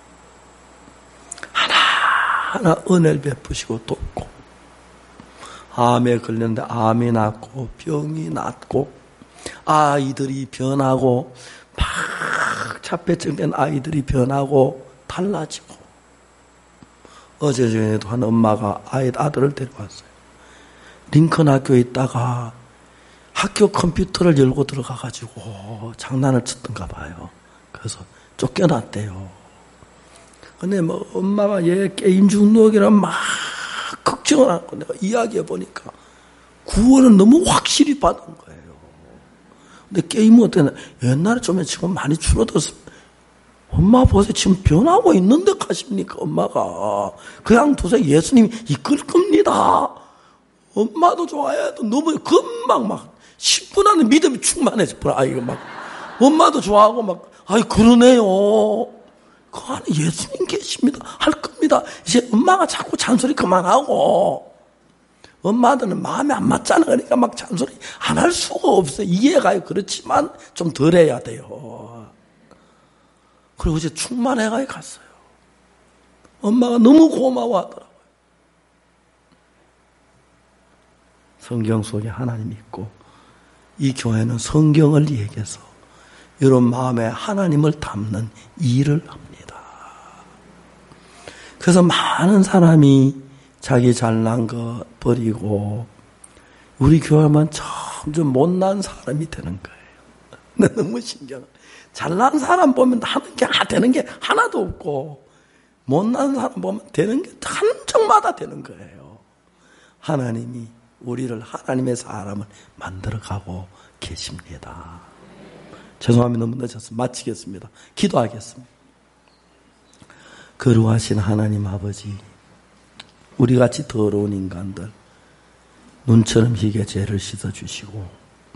하나하나 은혜를 베푸시고 돕고 암에 걸렸는데 암이 낫고 병이 낫고 아이들이 변하고 막 자폐증된 아이들이 변하고 달라지고 어제 중에도 한 엄마가 아이, 아들을 데려왔어요. 링컨 학교에 있다가 학교 컴퓨터를 열고 들어가가지고 장난을 쳤던가 봐요. 그래서 쫓겨났대요. 근데 뭐 엄마가 얘 게임 중독이라 막 걱정을 하고 내가 이야기해 보니까 구원은 너무 확실히 받은 거예요. 근데 게임은 어땠나? 옛날에 좀 지금 많이 줄어들었어. 엄마 보세요. 지금 변하고 있는데 가십니까? 엄마가. 그냥 두세요. 예수님이 이끌 겁니다. 엄마도 좋아해도 너무 금방 막 십 분 안에 믿음이 충만해져 버려. 아이고 막 엄마도 좋아하고 막 아이 그러네요. 그 안에 예수님 계십니다. 할 겁니다. 이제 엄마가 자꾸 잔소리 그만하고 엄마들은 마음에 안 맞잖아. 그러니까 막 잔소리 안 할 수가 없어요. 이해가요. 그렇지만 좀 덜 해야 돼요. 그리고 이제 충만해가요 갔어요. 엄마가 너무 고마워하더라고요. 성경 속에 하나님이 있고 이 교회는 성경을 얘기해서 이런 마음에 하나님을 담는 일을 합니다. 그래서 많은 사람이 자기 잘난 거 버리고 우리 교회만 점점 못난 사람이 되는 거예요. 너무 신기하다. 잘난 사람 보면 하는 게 되는 게 하나도 없고 못난 사람 보면 되는 게 한정마다 되는 거예요. 하나님이 우리를 하나님의 사람을 만들어가고 계십니다. 죄송합니다. 너무 늦었습니다. 마치겠습니다. 기도하겠습니다. 거룩하신 하나님 아버지, 우리같이 더러운 인간들 눈처럼 희게 죄를 씻어주시고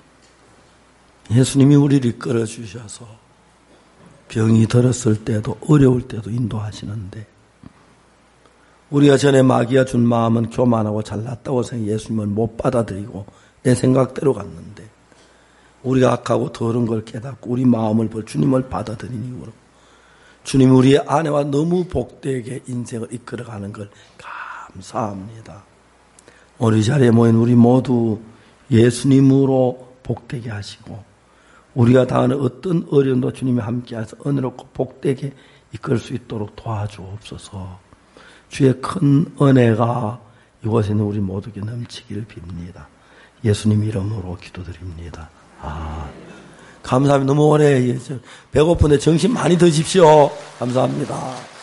예수님이 우리를 끌어주셔서 병이 들었을 때도 어려울 때도 인도하시는데 우리가 전에 마귀가 준 마음은 교만하고 잘났다고 생각 예수님을 못 받아들이고 내 생각대로 갔는데 우리가 악하고 더러운 걸 깨닫고 우리 마음을 볼 주님을 받아들인 이후로 주님 우리의 아내와 너무 복되게 인생을 이끌어가는 걸 감사합니다. 오늘 이 자리에 모인 우리 모두 예수님으로 복되게 하시고 우리가 당하는 어떤 어려움도 주님이 함께하셔서 은혜롭고 복되게 이끌 수 있도록 도와주옵소서. 주의 큰 은혜가 이곳에 있는 우리 모두에게 넘치기를 빕니다. 예수님 이름으로 기도드립니다. 아, 감사합니다. 너무 오래 배고픈데 정신 많이 드십시오. 감사합니다.